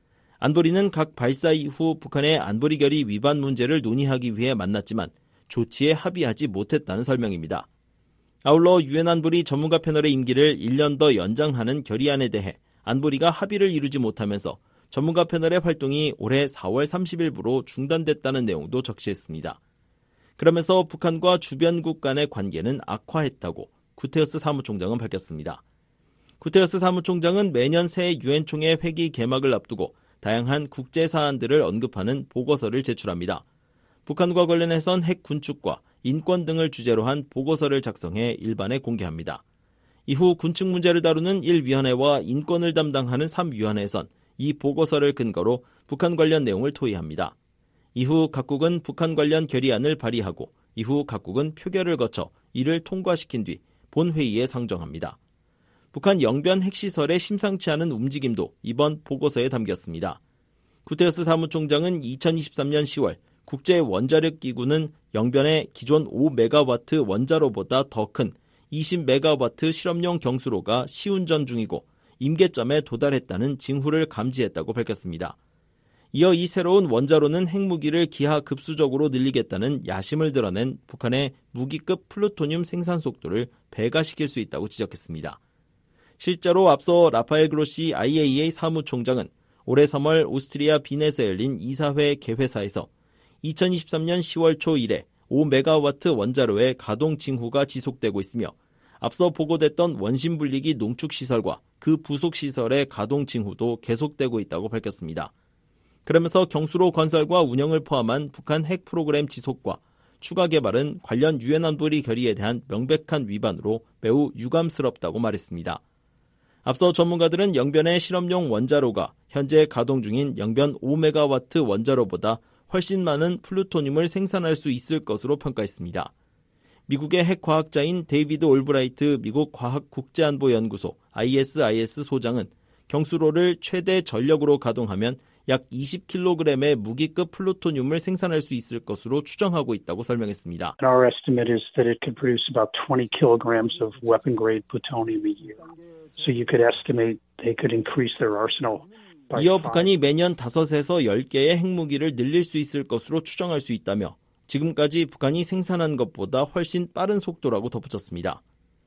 안보리는 각 발사 이후 북한의 안보리 결의 위반 문제를 논의하기 위해 만났지만 조치에 합의하지 못했다는 설명입니다. 아울러 유엔 안보리 전문가 패널의 임기를 1년 더 연장하는 결의안에 대해 안보리가 합의를 이루지 못하면서 전문가 패널의 활동이 올해 4월 30일부로 중단됐다는 내용도 적시했습니다. 그러면서 북한과 주변국 간의 관계는 악화했다고 구테르스 사무총장은 밝혔습니다. 구테르스 사무총장은 매년 새해 유엔 총회 회기 개막을 앞두고 다양한 국제 사안들을 언급하는 보고서를 제출합니다. 북한과 관련해선 핵 군축과 인권 등을 주제로 한 보고서를 작성해 일반에 공개합니다. 이후 군축 문제를 다루는 1위원회와 인권을 담당하는 3위원회에선 이 보고서를 근거로 북한 관련 내용을 토의합니다. 이후 각국은 북한 관련 결의안을 발의하고 이후 각국은 표결을 거쳐 이를 통과시킨 뒤 본회의에 상정합니다. 북한 영변 핵시설의 심상치 않은 움직임도 이번 보고서에 담겼습니다. 구테르스 사무총장은 2023년 10월 국제원자력기구는 영변의 기존 5메가와트 원자로보다 더 큰 20메가와트 실험용 경수로가 시운전 중이고 임계점에 도달했다는 징후를 감지했다고 밝혔습니다. 이어 이 새로운 원자로는 핵무기를 기하급수적으로 늘리겠다는 야심을 드러낸 북한의 무기급 플루토늄 생산 속도를 배가시킬 수 있다고 지적했습니다. 실제로 앞서 라파엘 그로시 IAEA 사무총장은 올해 3월 오스트리아 빈에서 열린 이사회 개회사에서 2023년 10월 초 이래 5메가와트 원자로의 가동 징후가 지속되고 있으며 앞서 보고됐던 원심 분리기 농축시설과 그 부속시설의 가동 징후도 계속되고 있다고 밝혔습니다. 그러면서 경수로 건설과 운영을 포함한 북한 핵 프로그램 지속과 추가 개발은 관련 유엔 안보리 결의에 대한 명백한 위반으로 매우 유감스럽다고 말했습니다. 앞서 전문가들은 영변의 실험용 원자로가 현재 가동 중인 영변 5메가와트 원자로보다 훨씬 많은 플루토늄을 생산할 수 있을 것으로 평가했습니다. 미국의 핵과학자인 데이비드 올브라이트 미국 과학국제안보연구소 ISIS 소장은 경수로를 최대 전력으로 가동하면 약 20kg의 무기급 플루토늄을 생산할 수 있을 것으로 추정하고 있다고 설명했습니다. Our estimate is that it could produce about 20 kilograms of weapon-grade plutonium a year. So you could estimate they could increase their arsenal. 이어 북한이 매년 5에서 10개의 핵무기를 늘릴 수 있을 것으로 추정할 수 있다며 지금까지 북한이 생산한 것보다 훨씬 빠른 속도라고 덧붙였습니다.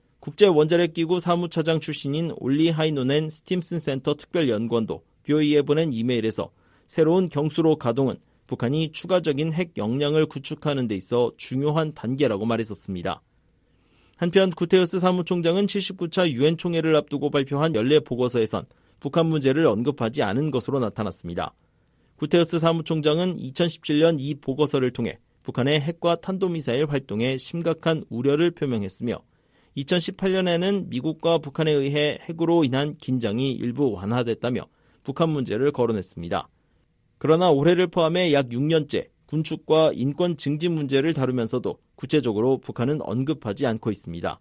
국제원자력기구 사무차장 출신인 올리 하이노넨 스팀슨 센터 특별연구원도 BOE에 보낸 이메일에서 새로운 경수로 가동은 북한이 추가적인 핵 역량을 구축하는 데 있어 중요한 단계라고 말했었습니다. 한편 구테르스 사무총장은 79차 유엔 총회를 앞두고 발표한 연례 보고서에선 북한 문제를 언급하지 않은 것으로 나타났습니다. 구테르스 사무총장은 2017년 이 보고서를 통해 북한의 핵과 탄도미사일 활동에 심각한 우려를 표명했으며 2018년에는 미국과 북한에 의해 핵으로 인한 긴장이 일부 완화됐다며 북한 문제를 거론했습니다. 그러나 올해를 포함해 약 6년째 군축과 인권 증진 문제를 다루면서도 구체적으로 북한은 언급하지 않고 있습니다.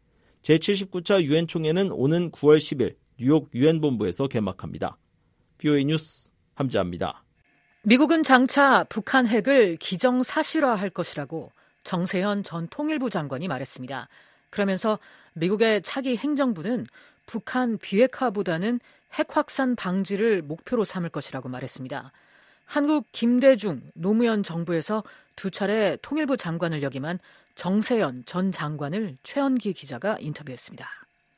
제79차 유엔 총회는 오는 9월 10일 뉴욕 유엔 본부에서 개막합니다. BOE 뉴스 함지아입니다. 미국은 장차 북한 핵을 기정사실화할 것이라고 정세현 전 통일부 장관이 말했습니다. 그러면서 미국의 차기 행정부는 북한 비핵화보다는 핵 확산 방지를 목표로 삼을 것이라고 말했습니다. 한국 김대중 노무현 정부에서 두 차례 통일부 장관을 역임한 정세현 전 장관을 최원기 기자가 인터뷰했습니다.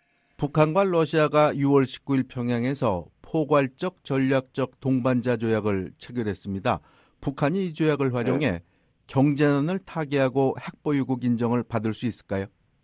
북한과 러시아가 6월 19일 평양에서 포괄적 전략적 동반자 조약을 체결했습니다. 북한이 이 조약을 활용해 경제난을 타개하고 핵보유국 인정을 받을 수 있을까요?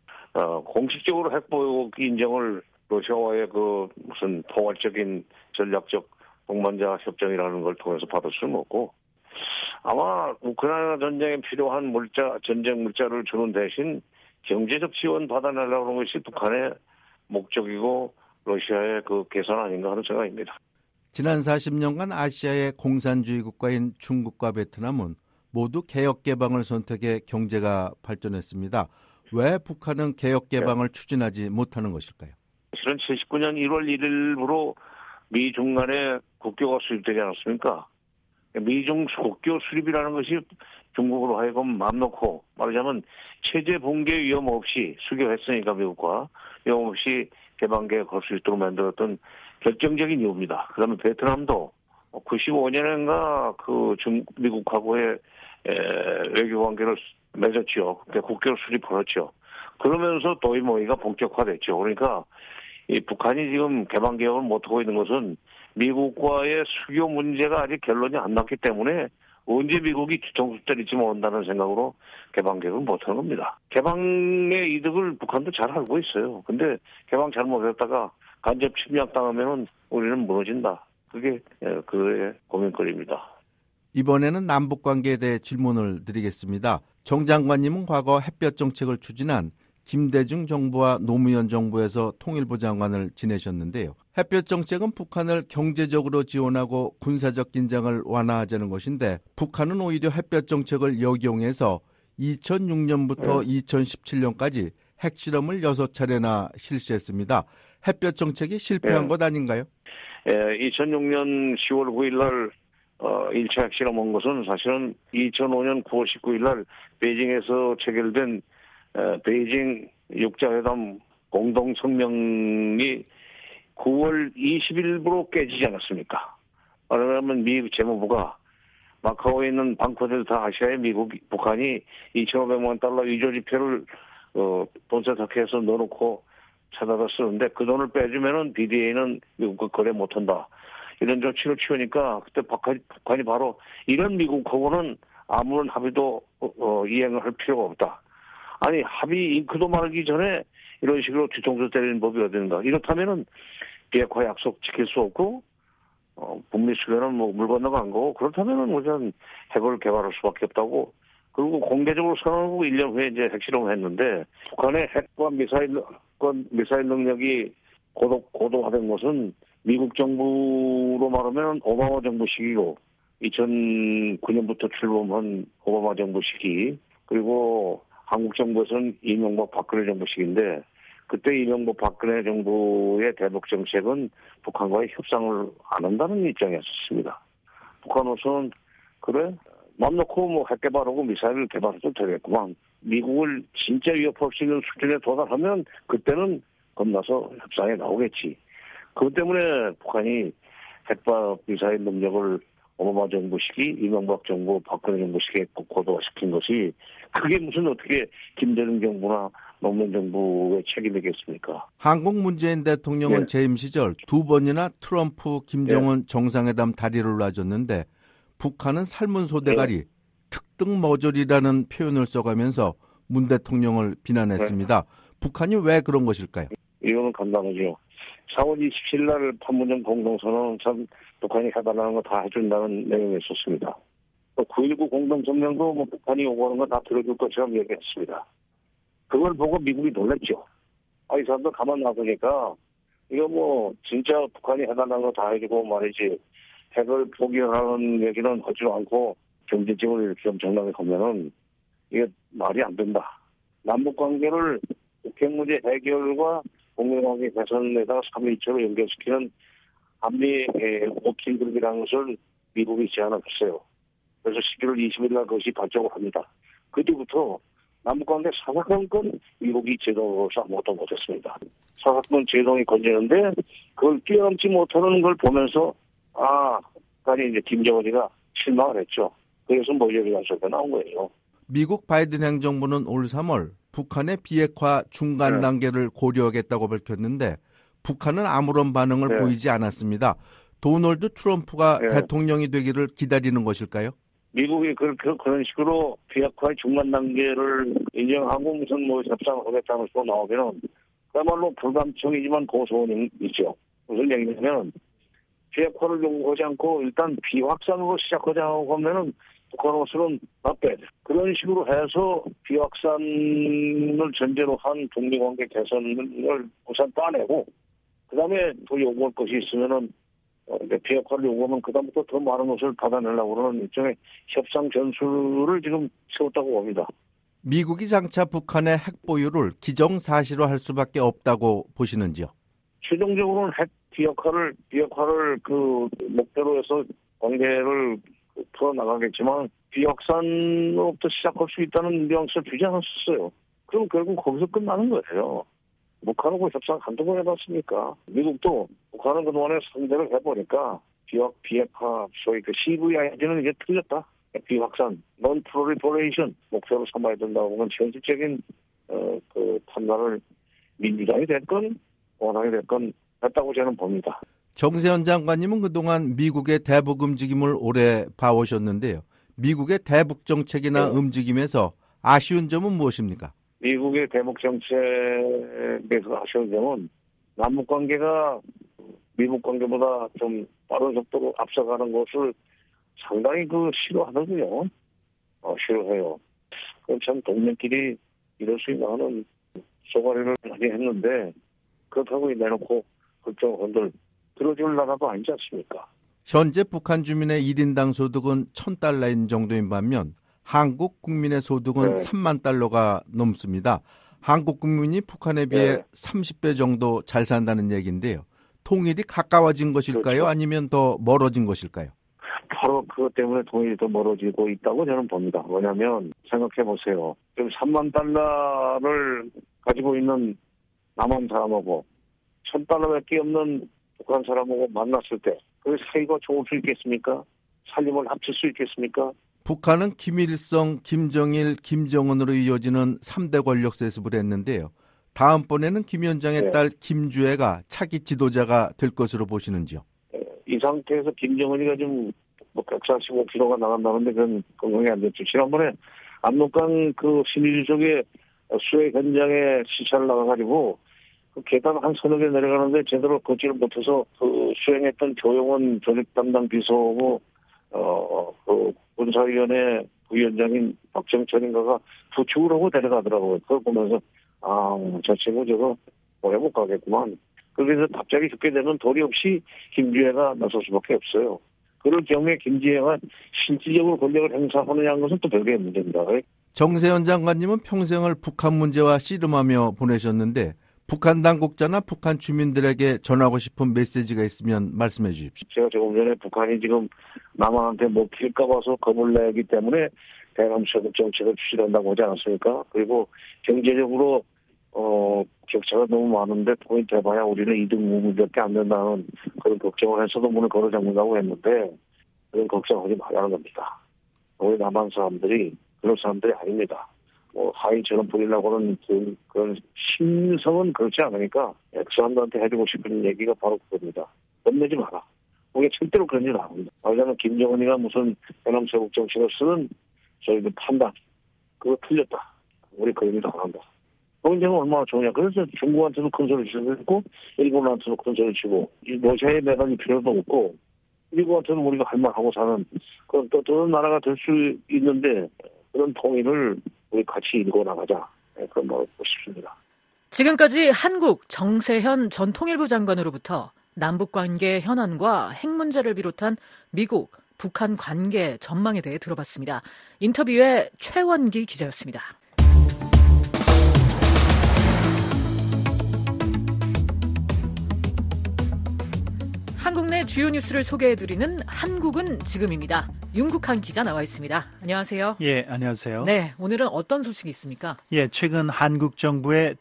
공식적으로 핵보유국 인정을 러시아와의 무슨 포괄적인 전략적 동반자 협정이라는 걸 통해서 받을 수는 없고, 아마 우크라이나 전쟁에 필요한 전쟁 물자를 주는 대신 경제적 지원 받아내려고 하는 것이 북한의 목적이고 러시아의 계산 아닌가 하는 생각입니다. 지난 40년간 아시아의 공산주의 국가인 중국과 베트남은 모두 개혁 개방을 선택해 경제가 발전했습니다. 왜 북한은 개혁 개방을 추진하지 못하는 것일까요? 실은 79년 1월 1일부로 미중 간에 국교가 수립되지 않았습니까? 미중 국교 수립이라는 것이 중국으로 하여금 맘 놓고, 말하자면 체제 붕괴 위험 없이 수교했으니까 미국과 위험 없이 개방 계획 할 수 있도록 만들었던 결정적인 이유입니다. 그다음에 베트남도 95년인가 미국하고의 외교 관계를 맺었죠. 국교를 수립했죠. 그러면서 도이모이가 본격화됐죠. 그러니까 이 북한이 지금 개방 개혁을 못하고 있는 것은 미국과의 수교 문제가 아직 결론이 안 났기 때문에 언제 미국이 뒤통수 때릴지 모른다는 생각으로 개방 개혁을 못하는 겁니다. 개방의 이득을 북한도 잘 알고 있어요. 근데 개방 잘못했다가 간접 침략당하면은 우리는 무너진다. 그게 그의 고민거리입니다. 이번에는 남북관계에 대해 질문을 드리겠습니다. 정 장관님은 과거 햇볕 정책을 추진한 김대중 정부와 노무현 정부에서 통일부 장관을 지내셨는데요. 햇볕 정책은 북한을 경제적으로 지원하고 군사적 긴장을 완화하자는 것인데 북한은 오히려 햇볕 정책을 역용해서 2006년부터 2017년까지 핵실험을 6차례나 실시했습니다. 햇볕 정책이 실패한 것 아닌가요? 2006년 10월 9일 날 1차 핵실험 한 것은 사실은 2005년 9월 19일 날 베이징에서 체결된 베이징 6자회담 공동성명이 9월 20일부로 깨지지 않았습니까? 말하자면 미 재무부가 마카오에 있는 방코델타 아시아에 북한이 $2,500만 위조 지표를 돈 세탁해서 넣어놓고 찾아다 쓰는데 그 돈을 빼주면은 BDA는 미국과 거래 못한다. 이런 조치를 취하니까 그때 북한이 바로 이런 미국하고는 아무런 합의도 이행을 할 필요가 없다. 아니 합의 잉크도 말기 전에 이런 식으로 뒤통수 때리는 법이 어딘가. 이렇다면은 비핵화 약속 지킬 수 없고 북미 수교는 뭐 물 건너간 거고 그렇다면은 우선 핵을 개발할 수밖에 없다고. 그리고 공개적으로 선언하고 1년 후에 이제 핵실험을 했는데 북한의 핵과 미사일 능력이 고도화된 것은 미국 정부로 말하면 오바마 정부 시기고 2009년부터 출범한 오바마 정부 시기 그리고 한국 정부에서는 이명박 박근혜 정부 시기인데 그때 이명박 박근혜 정부의 대북 정책은 북한과의 협상을 안 한다는 입장이었습니다. 북한으로서는 그래? 맘 놓고 뭐 핵 개발하고 미사일을 개발해도 되겠구만. 미국을 진짜 위협할 수 있는 수준에 도달하면 그때는 겁나서 협상에 나오겠지. 그것 때문에 북한이 핵과 미사일 능력을 오바마 정부 시기, 이명박 정부, 박근혜 정부 시기에 고도화시킨 것이 그게 무슨 어떻게 김대중 정부나 노무현 정부의 책임이겠습니까? 한국 문재인 대통령은 재임 시절 2번이나 트럼프, 김정은 정상회담 다리를 놔줬는데 북한은 삶은 소대가리, 특등 머저리라는 표현을 써가면서 문 대통령을 비난했습니다. 북한이 왜 그런 것일까요? 이유는 간단하죠. 4월 27일 날 판문점 공동선언은 참 북한이 해달라는 거 다 해준다는 내용이 있었습니다. 또 9.19 공동성명도 뭐 북한이 요구하는 거 다 들어줄 것처럼 얘기했습니다. 그걸 보고 미국이 놀랐죠. 이 사람들 가만 놔두니까 이거 뭐 진짜 북한이 해달라는 거 다 해주고 말이지 핵을 포기하는 얘기는 하지도 않고 경제적으로 좀 정당히 하면은 이게 말이 안 된다. 남북관계를 북핵 문제 해결과 공동관계 개선에다가 3.1조로 연결시키는 한미 워킹 그룹이라는 것을 미국이 제안했어요. 그래서 11월 20일 날 그것이 발족을 합니다. 그때부터 남북관계 사사건건 미국이 제도로서 아무것도 못했습니다. 사사건 제동이 건지는데 그걸 뛰어넘지 못하는 걸 보면서 아니 이제 김정은이가 실망을 했죠. 그래서 모조리 약속이 나온 거예요. 미국 바이든 행정부는 올 3월 북한의 비핵화 중간 단계를 고려하겠다고 밝혔는데 북한은 아무런 반응을 보이지 않았습니다. 도널드 트럼프가 대통령이 되기를 기다리는 것일까요? 미국이 그런 식으로 비핵화의 중간 단계를 인정하고 무슨 뭐 협상을 하겠다는 식으로 나오면은 그야말로 불감청이지만 고소원이 있죠. 무슨 얘기냐면 비핵화를 요구하지 않고 일단 비확산으로 시작하자고 하면은 북한으로서는 나빼야 돼. 그런 식으로 해서 비확산을 전제로 한 북미관계 개선을 우선 따내고 그다음에 또 요구할 것이 있으면은 비핵화를 요구하면 그다음부터 더 많은 것을 받아내려고 그러는 일종의 협상 전술을 지금 세웠다고 봅니다. 미국이 장차 북한의 핵 보유를 기정사실화할 수밖에 없다고 보시는지요? 최종적으로는 핵 비핵화를 그 목표로 해서 관계를 풀어나가겠지만 비확산으로부터 시작할 수 있다는 뉘앙스를 주지 않았었어요. 그럼 결국 거기서 끝나는 거예요. 북한하고 협상 한두 번 해봤으니까 미국도 북한은 그동안에 상대를 해보니까 비핵화 소위 그 CVI는 이제 틀렸다. 비확산, non-proliferation 목표로 삼아야 된다고 보면 현실적인 그 판단을 민주당이 됐건 원당이 됐건 했다고 저는 봅니다. 정세현 장관님은 그동안 미국의 대북 움직임을 오래 봐오셨는데요. 미국의 대북 정책이나 움직임에서 아쉬운 점은 무엇입니까? 미국의 대북 정책에서 아쉬운 점은 남북 관계가 미국 관계보다 좀 빠른 속도로 앞서가는 것을 상당히 싫어하더군요. 싫어해요. 그럼 참 동맹끼리 이럴 수 있나 하는 소가리를 많이 했는데 그렇다고 내놓고 그쪽 들어줄 나라도 아니지 않습니까? 현재 북한 주민의 1인당 소득은 1,000달러인 정도인 반면 한국 국민의 소득은 3만 달러가 넘습니다. 한국 국민이 북한에 비해 30배 정도 잘 산다는 얘기인데요. 통일이 가까워진 것일까요? 그렇죠. 아니면 더 멀어진 것일까요? 바로 그것 때문에 통일이 더 멀어지고 있다고 저는 봅니다. 왜냐하면 생각해 보세요. 지금 3만 달러를 가지고 있는 남한 사람하고 1,000달러밖에 없는 북한 사람하고 만났을 때 그 사이가 좋을 수 있겠습니까? 살림을 합칠 수 있겠습니까? 북한은 김일성, 김정일, 김정은으로 이어지는 3대 권력 세습을 했는데요. 다음번에는 김 위원장의 딸 김주애가 차기 지도자가 될 것으로 보시는지요? 이 상태에서 김정은이가 좀 145km가 나간다는데 그건 건강이 안 됐죠. 지난번에 압록강 그 신의주 쪽에 수해 현장에 시찰을 나가가지고 그 계단 한 서너 개 내려가는데 제대로 걷지를 못해서 그 수행했던 조용원 조직 담당 비서하고 그 군사위원회 부위원장인 박정철인가가 부축을 하고 데려가더라고요. 그걸 보면서 저 친구 저거 오래 못 가겠구만. 그래서 갑자기 죽게 되면 도리 없이 김주애가 나설 수밖에 없어요. 그럴 경우에 김주애가 실질적으로 권력을 행사하느냐는 것은 또 별개의 문제입니다. 정세현 장관님은 평생을 북한 문제와 씨름하며 보내셨는데 북한 당국자나 북한 주민들에게 전하고 싶은 메시지가 있으면 말씀해 주십시오. 제가 조금 전에 북한이 지금 남한한테 먹힐까 봐서 겁을 내기 때문에 대남 소극 정책을 추진한다고 하지 않았습니까? 그리고 경제적으로 격차가 너무 많은데 포인트 해봐야 우리는 2등 무기밖에 안 된다는 그런 걱정을 해서도 문을 걸어 잠근다고 했는데 그런 걱정하지 말라는 겁니다. 우리 남한 사람들이 그런 사람들이 아닙니다. 하인처럼 부리려고 하는 그런 심성은 그렇지 않으니까 사람들한테 해주고 싶은 얘기가 바로 그겁니다. 겁내지 마라. 우리가 절대로 그런 일 안 합니다. 왜냐하면 김정은이가 무슨 대남 소극 정책을 쓰는 저희들 판단 그거 틀렸다. 우리 그런 일 안 한다. 그런 얼마나 좋으냐. 그래서 중국한테도 큰 소리 치고 일본한테도 큰 소리 치고 러시아에 매달릴 필요도 없고 미국한테도 우리가 할 말하고 사는 그런 나라가 될 수 있는데 그런 통일을 우리 같이 일궈나가자. 그런 말을 하고 싶습니다. 지금까지 한국 정세현 전 통일부 장관으로부터 남북관계 현안과 핵 문제를 비롯한 미국, 북한 관계 전망에 대해 들어봤습니다. 인터뷰의 최원기 기자였습니다. 한국 내 주요 뉴스를 소개해드리는 한국은 지금입니다. 윤국한 기자 나와 있습니다. 안녕하세요. 예, 안녕하세요. 네, 오늘은 어떤 소식이 있습니까? 예, 최근 한국 정부의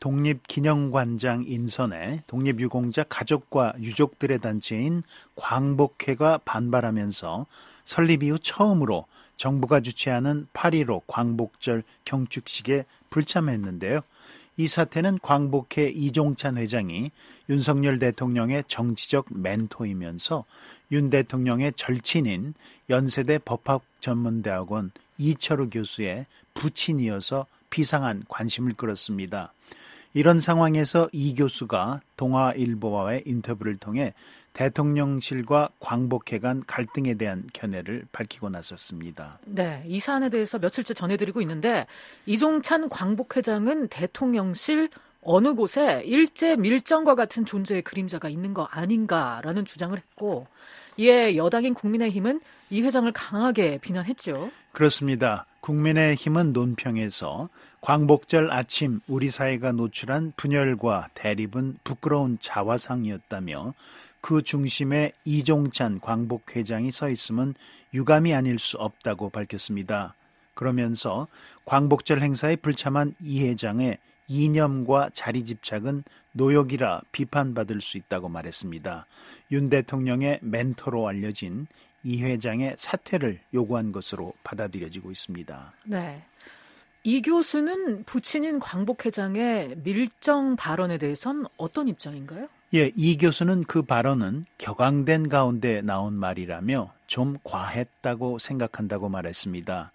독립기념관장 인선에 독립유공자 가족과 유족들의 단체인 광복회가 반발하면서 설립 이후 처음으로 정부가 주최하는 8.15 광복절 경축식에 불참했는데요. 이 사태는 광복회 이종찬 회장이 윤석열 대통령의 정치적 멘토이면서 윤 대통령의 절친인 연세대 법학전문대학원 이철우 교수의 부친이어서 비상한 관심을 끌었습니다. 이런 상황에서 이 교수가 동아일보와의 인터뷰를 통해 대통령실과 광복회 간 갈등에 대한 견해를 밝히고 나섰습니다. 네, 이 사안에 대해서 며칠째 전해드리고 있는데 이종찬 광복회장은 대통령실 어느 곳에 일제 밀정과 같은 존재의 그림자가 있는 거 아닌가라는 주장을 했고 이에 여당인 국민의힘은 이 회장을 강하게 비난했죠. 그렇습니다. 국민의힘은 논평에서 광복절 아침 우리 사회가 노출한 분열과 대립은 부끄러운 자화상이었다며 그 중심에 이종찬 광복회장이 서 있음은 유감이 아닐 수 없다고 밝혔습니다. 그러면서 광복절 행사에 불참한 이 회장의 이념과 자리 집착은 노역이라 비판받을 수 있다고 말했습니다. 윤 대통령의 멘토로 알려진 이 회장의 사퇴를 요구한 것으로 받아들여지고 있습니다. 네. 이 교수는 부친인 광복회장의 밀정 발언에 대해선 어떤 입장인가요? 예, 이 교수는 그 발언은 격앙된 가운데 나온 말이라며 좀 과했다고 생각한다고 말했습니다.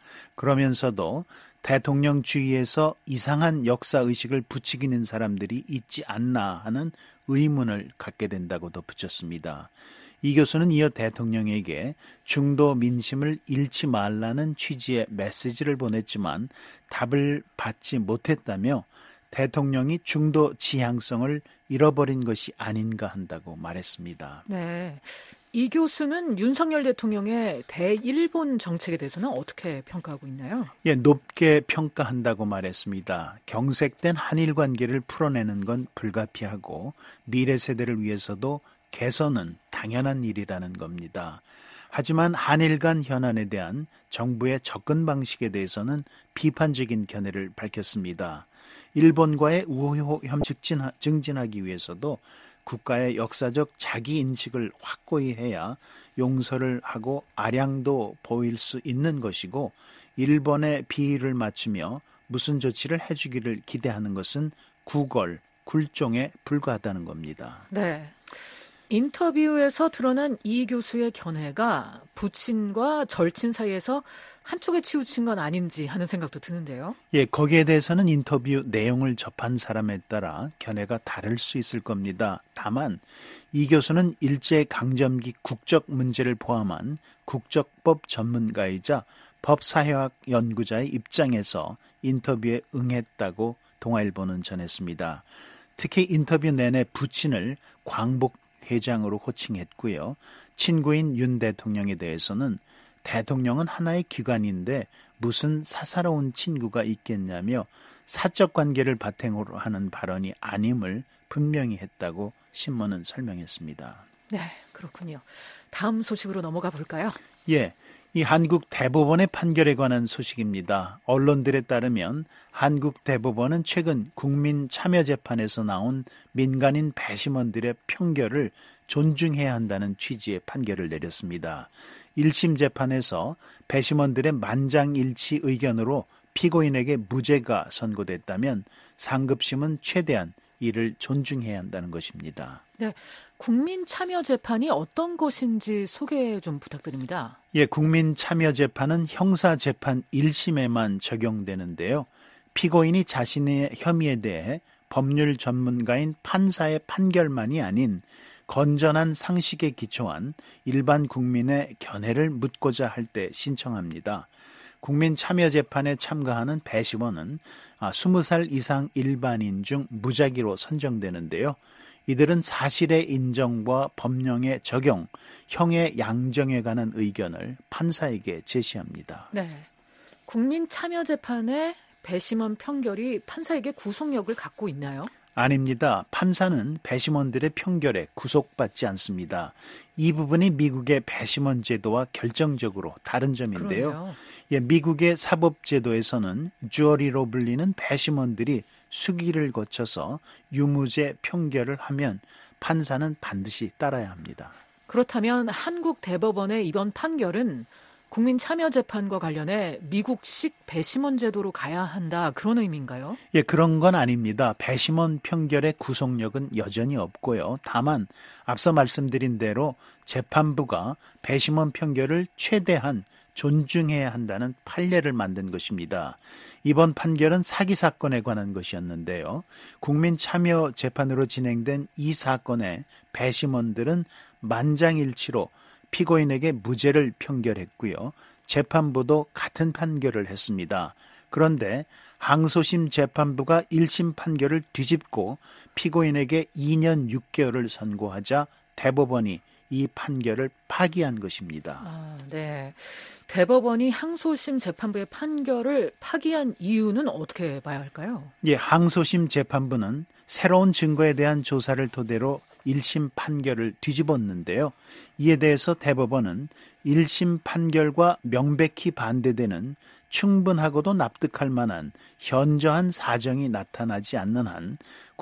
그러면서도 대통령 주위에서 이상한 역사의식을 부추기는 사람들이 있지 않나 하는 의문을 갖게 된다고 덧붙였습니다. 이 교수는 이어 대통령에게 중도 민심을 잃지 말라는 취지의 메시지를 보냈지만 답을 받지 못했다며 대통령이 중도 지향성을 잃어버린 것이 아닌가 한다고 말했습니다. 네, 이 교수는 윤석열 대통령의 대일본 정책에 대해서는 어떻게 평가하고 있나요? 예, 높게 평가한다고 말했습니다. 경색된 한일 관계를 풀어내는 건 불가피하고 미래 세대를 위해서도 개선은 당연한 일이라는 겁니다. 하지만 한일 간 현안에 대한 정부의 접근 방식에 대해서는 비판적인 견해를 밝혔습니다. 일본과의 우호협 증진하기 위해서도 국가의 역사적 자기인식을 확고히 해야 용서를 하고 아량도 보일 수 있는 것이고 일본의 비위를 맞추며 무슨 조치를 해주기를 기대하는 것은 구걸, 굴종에 불과하다는 겁니다. 네. 인터뷰에서 드러난 이 교수의 견해가 부친과 절친 사이에서 한쪽에 치우친 건 아닌지 하는 생각도 드는데요. 예, 거기에 대해서는 인터뷰 내용을 접한 사람에 따라 견해가 다를 수 있을 겁니다. 다만 이 교수는 일제강점기 국적 문제를 포함한 국적법 전문가이자 법사회학 연구자의 입장에서 인터뷰에 응했다고 동아일보는 전했습니다. 특히 인터뷰 내내 부친을 광복 회장으로 호칭했고요. 친구인 윤 대통령에 대해서는 대통령은 하나의 기관인데 무슨 사사로운 친구가 있겠냐며 사적 관계를 바탕으로 하는 발언이 아님을 분명히 했다고 신문은 설명했습니다. 네, 그렇군요. 다음 소식으로 넘어가 볼까요? 예, 이 한국 대법원의 판결에 관한 소식입니다. 언론들에 따르면 한국 대법원은 최근 국민참여재판에서 나온 민간인 배심원들의 평결을 존중해야 한다는 취지의 판결을 내렸습니다. 1심 재판에서 배심원들의 만장일치 의견으로 피고인에게 무죄가 선고됐다면 상급심은 최대한 이를 존중해야 한다는 것입니다. 네, 국민참여재판이 어떤 것인지 소개 좀 부탁드립니다. 예, 국민참여재판은 형사재판 1심에만 적용되는데요. 피고인이 자신의 혐의에 대해 법률 전문가인 판사의 판결만이 아닌 건전한 상식에 기초한 일반 국민의 견해를 묻고자 할 때 신청합니다. 국민참여재판에 참가하는 배심원은 20살 이상 일반인 중 무작위로 선정되는데요. 이들은 사실의 인정과 법령의 적용, 형의 양정에 관한 의견을 판사에게 제시합니다. 네, 국민참여재판의 배심원 판결이 판사에게 구속력을 갖고 있나요? 아닙니다. 판사는 배심원들의 평결에 구속받지 않습니다. 이 부분이 미국의 배심원 제도와 결정적으로 다른 점인데요. 예, 미국의 사법제도에서는 주어리로 불리는 배심원들이 수기를 거쳐서 유무죄 평결을 하면 판사는 반드시 따라야 합니다. 그렇다면 한국 대법원의 이번 판결은 국민참여재판과 관련해 미국식 배심원 제도로 가야 한다, 그런 의미인가요? 예, 그런 건 아닙니다. 배심원 평결의 구속력은 여전히 없고요. 다만 앞서 말씀드린 대로 재판부가 배심원 평결을 최대한 존중해야 한다는 판례를 만든 것입니다. 이번 판결은 사기 사건에 관한 것이었는데요. 국민참여재판으로 진행된 이 사건의 배심원들은 만장일치로 피고인에게 무죄를 평결했고요. 재판부도 같은 판결을 했습니다. 그런데 항소심 재판부가 1심 판결을 뒤집고 피고인에게 2년 6개월을 선고하자 대법원이 이 판결을 파기한 것입니다. 네. 대법원이 항소심 재판부의 판결을 파기한 이유는 어떻게 봐야 할까요? 예, 항소심 재판부는 새로운 증거에 대한 조사를 토대로 1심 판결을 뒤집었는데요. 이에 대해서 대법원은 1심 판결과 명백히 반대되는 충분하고도 납득할 만한 현저한 사정이 나타나지 않는 한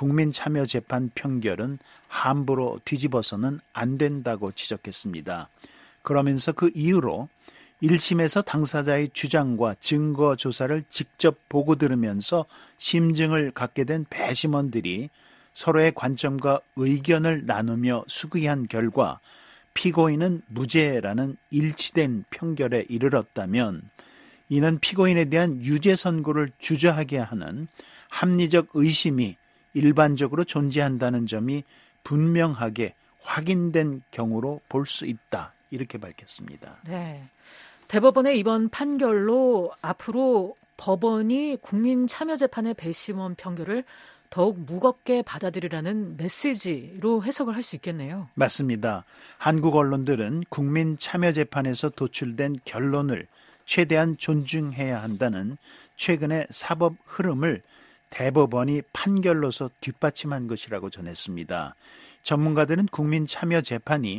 국민참여재판 판결은 함부로 뒤집어서는 안 된다고 지적했습니다. 그러면서 그 이유로 1심에서 당사자의 주장과 증거 조사를 직접 보고 들으면서 심증을 갖게 된 배심원들이 서로의 관점과 의견을 나누며 수기한 결과 피고인은 무죄라는 일치된 판결에 이르렀다면 이는 피고인에 대한 유죄 선고를 주저하게 하는 합리적 의심이 일반적으로 존재한다는 점이 분명하게 확인된 경우로 볼 수 있다, 이렇게 밝혔습니다. 네, 대법원의 이번 판결로 앞으로 법원이 국민참여재판의 배심원 판결을 더욱 무겁게 받아들이라는 메시지로 해석을 할 수 있겠네요. 맞습니다. 한국 언론들은 국민참여재판에서 도출된 결론을 최대한 존중해야 한다는 최근의 사법 흐름을 대법원이 판결로서 뒷받침한 것이라고 전했습니다. 전문가들은 국민참여재판이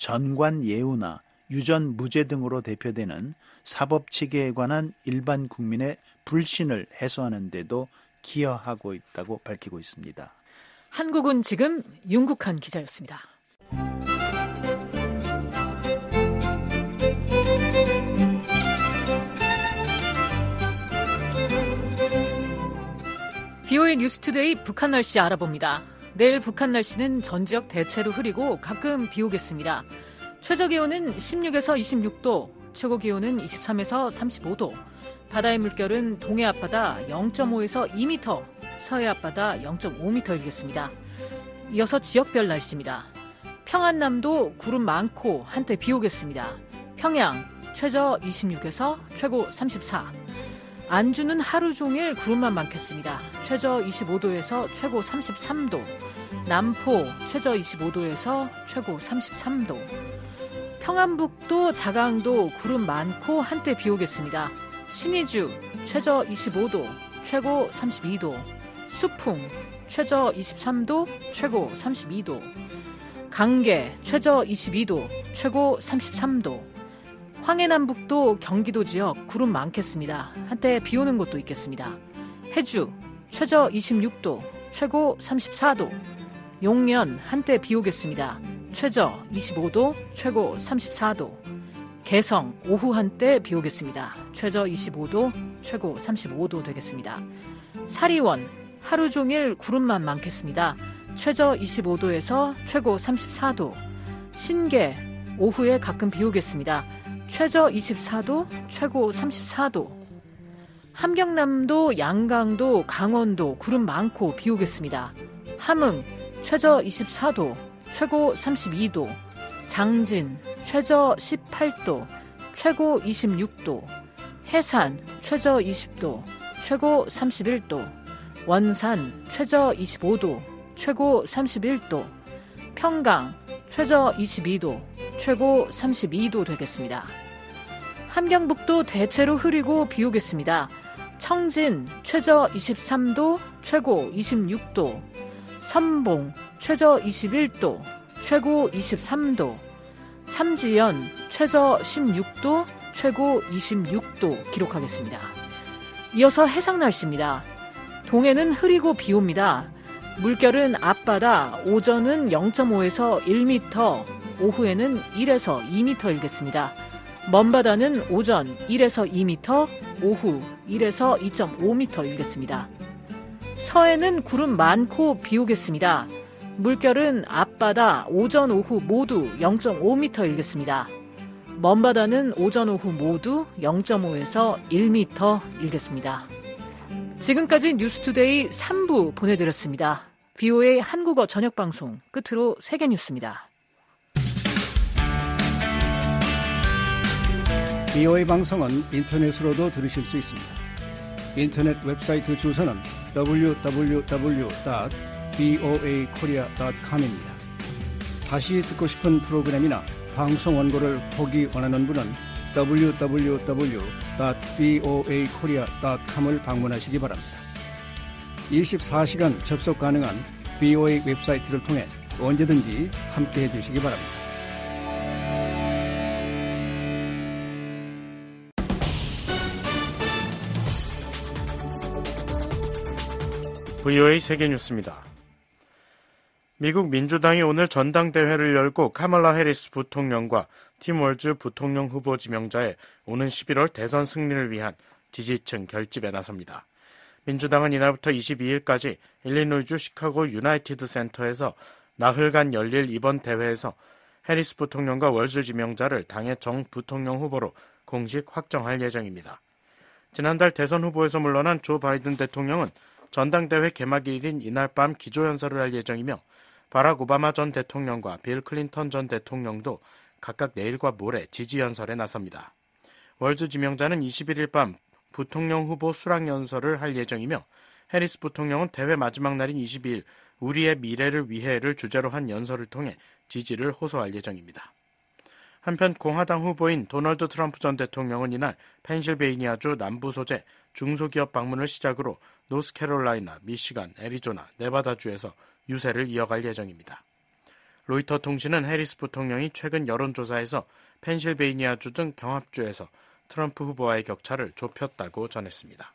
전관예우나 유전 무죄 등으로 대표되는 사법체계에 관한 일반 국민의 불신을 해소하는 데도 기여하고 있다고 밝히고 있습니다. 한국은 지금 윤국한 기자였습니다. VOA 뉴스투데이 북한 날씨 알아봅니다. 내일 북한 날씨는 전 지역 대체로 흐리고 가끔 비 오겠습니다. 최저기온은 16에서 26도, 최고기온은 23에서 35도, 바다의 물결은 동해 앞바다 0.5에서 2m, 서해 앞바다 0.5m 일겠습니다. 이어서 지역별 날씨입니다. 평안남도 구름 많고 한때 비 오겠습니다. 평양 최저 26에서 최고 34. 안주는 하루 종일 구름만 많겠습니다. 최저 25도에서 최고 33도. 남포 최저 25도에서 최고 33도. 평안북도 자강도 구름 많고 한때 비 오겠습니다. 신의주 최저 25도, 최고 32도. 수풍 최저 23도, 최고 32도. 강계 최저 22도, 최고 33도. 황해남북도 경기도 지역 구름 많겠습니다. 한때 비 오는 곳도 있겠습니다. 해주 최저 26도, 최고 34도. 용연 한때 비 오겠습니다. 최저 25도, 최고 34도. 개성 오후 한때 비 오겠습니다. 최저 25도, 최고 35도 되겠습니다. 사리원 하루 종일 구름만 많겠습니다. 최저 25도에서 최고 34도. 신계 오후에 가끔 비 오겠습니다. 최저 24도, 최고 34도. 함경남도, 양강도, 강원도 구름 많고 비 오겠습니다. 함흥 최저 24도, 최고 32도. 장진 최저 18도, 최고 26도. 해산 최저 20도, 최고 31도. 원산 최저 25도, 최고 31도. 평강 최저 22도, 최고 32도 되겠습니다. 함경북도 대체로 흐리고 비 오겠습니다. 청진 최저 23도, 최고 26도. 선봉 최저 21도, 최고 23도. 삼지연 최저 16도, 최고 26도 기록하겠습니다. 이어서 해상 날씨입니다. 동해는 흐리고 비 옵니다. 물결은 앞바다 오전은 0.5에서 1m, 오후에는 1에서 2m 일겠습니다. 먼바다는 오전 1에서 2m, 오후 1에서 2.5m 일겠습니다. 서해는 구름 많고 비 오겠습니다. 물결은 앞바다 오전 오후 모두 0.5m 일겠습니다. 먼바다는 오전 오후 모두 0.5에서 1m 일겠습니다. 지금까지 뉴스투데이 3부 보내드렸습니다. VOA 한국어 저녁방송 끝으로 세계뉴스입니다. VOA 방송은 인터넷으로도 들으실 수 있습니다. 인터넷 웹사이트 주소는 www.voakorea.com입니다. 다시 듣고 싶은 프로그램이나 방송 원고를 보기 원하는 분은 www.voakorea.com을 방문하시기 바랍니다. 24시간 접속 가능한 VOA 웹사이트를 통해 언제든지 함께해 주시기 바랍니다. VOA 세계뉴스입니다. 미국 민주당이 오늘 전당대회를 열고 카멀라 해리스 부통령과 팀 월즈 부통령 후보 지명자의 오는 11월 대선 승리를 위한 지지층 결집에 나섭니다. 민주당은 이날부터 22일까지 일리노이주 시카고 유나이티드 센터에서 나흘간 열릴 이번 대회에서 해리스 부통령과 월즈 지명자를 당의 정 부통령 후보로 공식 확정할 예정입니다. 지난달 대선 후보에서 물러난 조 바이든 대통령은 전당대회 개막일인 이날 밤 기조연설을 할 예정이며 바락 오바마 전 대통령과 빌 클린턴 전 대통령도 각각 내일과 모레 지지연설에 나섭니다. 월즈 지명자는 21일 밤 부통령 후보 수락연설을 할 예정이며 해리스 부통령은 대회 마지막 날인 22일 우리의 미래를 위해를 주제로 한 연설을 통해 지지를 호소할 예정입니다. 한편 공화당 후보인 도널드 트럼프 전 대통령은 이날 펜실베이니아주 남부 소재 중소기업 방문을 시작으로 노스캐롤라이나, 미시간, 애리조나, 네바다주에서 유세를 이어갈 예정입니다. 로이터 통신은 해리스 부통령이 최근 여론조사에서 펜실베이니아주 등 경합주에서 트럼프 후보와의 격차를 좁혔다고 전했습니다.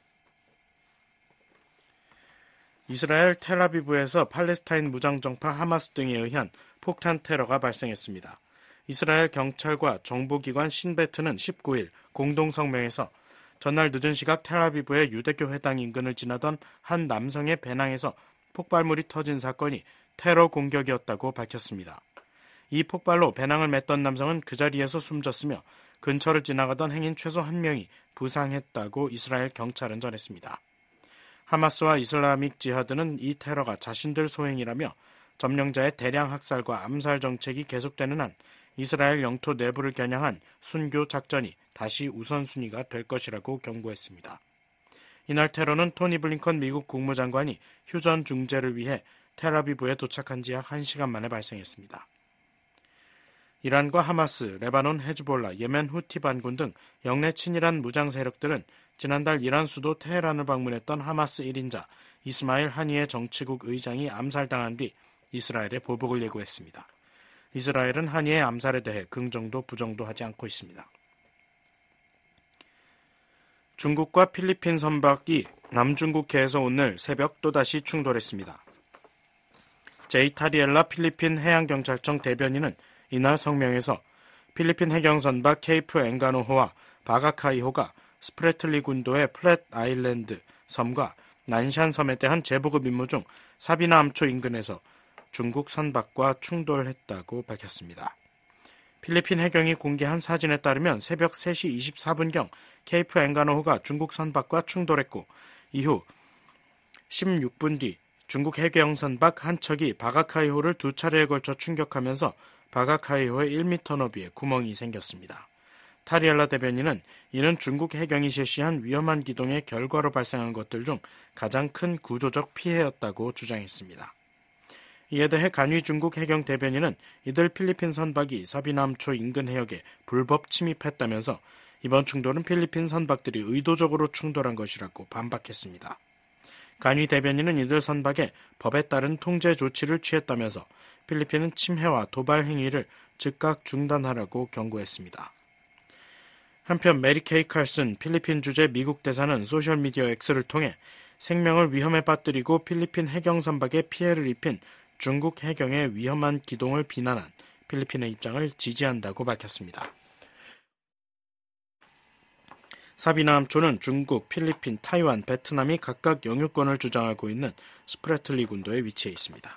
이스라엘 텔아비브에서 팔레스타인 무장정파 하마스 등에 의한 폭탄 테러가 발생했습니다. 이스라엘 경찰과 정보기관 신베트는 19일 공동성명에서 전날 늦은 시각 텔아비브의 유대교 회당 인근을 지나던 한 남성의 배낭에서 폭발물이 터진 사건이 테러 공격이었다고 밝혔습니다. 이 폭발로 배낭을 맸던 남성은 그 자리에서 숨졌으며 근처를 지나가던 행인 최소 1명이 부상했다고 이스라엘 경찰은 전했습니다. 하마스와 이슬라믹 지하드는 이 테러가 자신들 소행이라며 점령자의 대량 학살과 암살 정책이 계속되는 한 이스라엘 영토 내부를 겨냥한 순교 작전이 다시 우선순위가 될 것이라고 경고했습니다. 이날 테러는 토니 블링컨 미국 국무장관이 휴전 중재를 위해 텔아비브에 도착한 지 약 1시간 만에 발생했습니다. 이란과 하마스, 레바논 헤즈볼라, 예멘 후티 반군 등 영내 친이란 무장 세력들은 지난달 이란 수도 테헤란을 방문했던 하마스 1인자 이스마일 하니의 정치국 의장이 암살당한 뒤 이스라엘에 보복을 예고했습니다. 이스라엘은 하니의 암살에 대해 긍정도 부정도 하지 않고 있습니다. 중국과 필리핀 선박이 남중국해에서 오늘 새벽 또다시 충돌했습니다. 제이 타리엘라 필리핀 해양경찰청 대변인은 이날 성명에서 필리핀 해경선박 케이프 엥가노호와 바가카이호가 스프레틀리 군도의 플랫 아일랜드 섬과 난샨 섬에 대한 제보급 임무 중 사비나 암초 인근에서 중국 선박과 충돌했다고 밝혔습니다. 필리핀 해경이 공개한 사진에 따르면 새벽 3시 24분경 케이프 엥가노호가 중국 선박과 충돌했고 이후 16분 뒤 중국 해경 선박 한 척이 바가카이호를 2차례에 걸쳐 충격하면서 바가카이호의 1m 너비에 구멍이 생겼습니다. 타리엘라 대변인은 이는 중국 해경이 실시한 위험한 기동의 결과로 발생한 것들 중 가장 큰 구조적 피해였다고 주장했습니다. 이에 대해 간위 중국 해경 대변인은 이들 필리핀 선박이 사비남초 인근 해역에 불법 침입했다면서 이번 충돌은 필리핀 선박들이 의도적으로 충돌한 것이라고 반박했습니다. 간위 대변인은 이들 선박에 법에 따른 통제 조치를 취했다면서 필리핀은 침해와 도발 행위를 즉각 중단하라고 경고했습니다. 한편 메리 케이 칼슨 필리핀 주재 미국 대사는 소셜미디어 X를 통해 생명을 위험에 빠뜨리고 필리핀 해경 선박에 피해를 입힌 중국 해경의 위험한 기동을 비난한 필리핀의 입장을 지지한다고 밝혔습니다. 사비나암초는 중국, 필리핀, 타이완, 베트남이 각각 영유권을 주장하고 있는 스프레틀리 군도에 위치해 있습니다.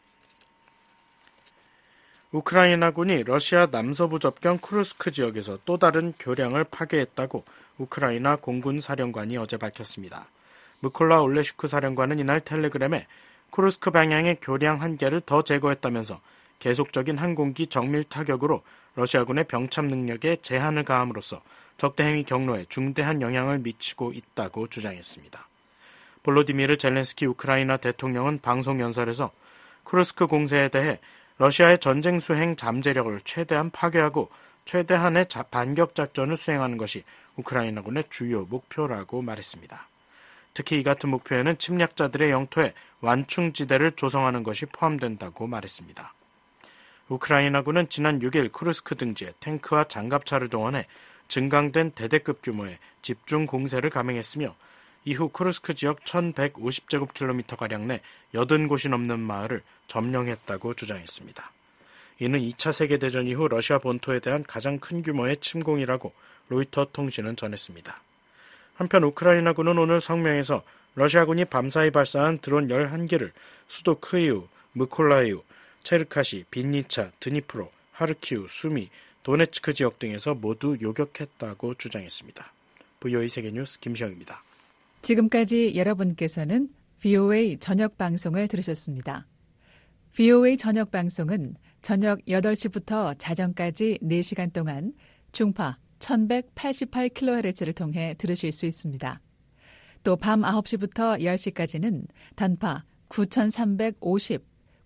우크라이나군이 러시아 남서부 접경 쿠르스크 지역에서 또 다른 교량을 파괴했다고 우크라이나 공군 사령관이 어제 밝혔습니다. 무콜라 올레슈크 사령관은 이날 텔레그램에 쿠르스크 방향의 교량 1개를 더 제거했다면서 계속적인 항공기 정밀 타격으로 러시아군의 병참 능력에 제한을 가함으로써 적대 행위 경로에 중대한 영향을 미치고 있다고 주장했습니다. 볼로디미르 젤렌스키 우크라이나 대통령은 방송 연설에서 쿠르스크 공세에 대해 러시아의 전쟁 수행 잠재력을 최대한 파괴하고 최대한의 반격 작전을 수행하는 것이 우크라이나군의 주요 목표라고 말했습니다. 특히 이 같은 목표에는 침략자들의 영토에 완충지대를 조성하는 것이 포함된다고 말했습니다. 우크라이나군은 지난 6일 쿠르스크 등지에 탱크와 장갑차를 동원해 증강된 대대급 규모의 집중 공세를 감행했으며 이후 쿠르스크 지역 1150제곱킬로미터가량 내 80곳이 넘는 마을을 점령했다고 주장했습니다. 이는 2차 세계대전 이후 러시아 본토에 대한 가장 큰 규모의 침공이라고 로이터 통신은 전했습니다. 한편 우크라이나군은 오늘 성명에서 러시아군이 밤사이 발사한 드론 11기를 수도 크이우, 무콜라이우, 체르카시, 빈니차, 드니프로, 하르키우, 수미, 도네츠크 지역 등에서 모두 요격했다고 주장했습니다. VOA 세계뉴스 김시영입니다. 지금까지 여러분께서는 VOA 저녁 방송을 들으셨습니다. VOA 저녁 방송은 저녁 8시부터 자정까지 4시간 동안 중파 1188kHz를 통해 들으실 수 있습니다. 또 밤 9시부터 10시까지는 단파 9350,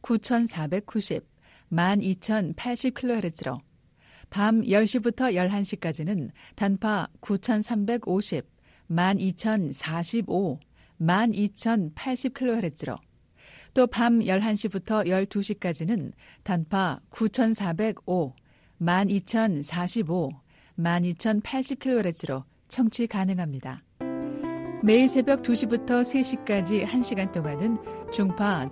9490, 12080kHz로 밤 10시부터 11시까지는 단파 9350, 12045, 12080kHz로 또 밤 11시부터 12시까지는 단파 9405, 12045, 12080kHz로 청취 가능합니다. 매일 새벽 2시부터 3시까지 1시간 동안은 중파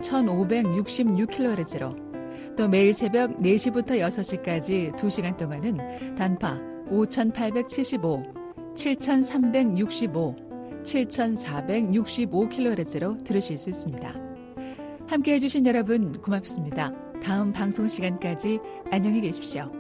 1566kHz로 또 매일 새벽 4시부터 6시까지 2시간 동안은 단파 5875, 7,365, 7,465kHz로 들으실 수 있습니다. 함께해 주신 여러분 고맙습니다. 다음 방송 시간까지 안녕히 계십시오.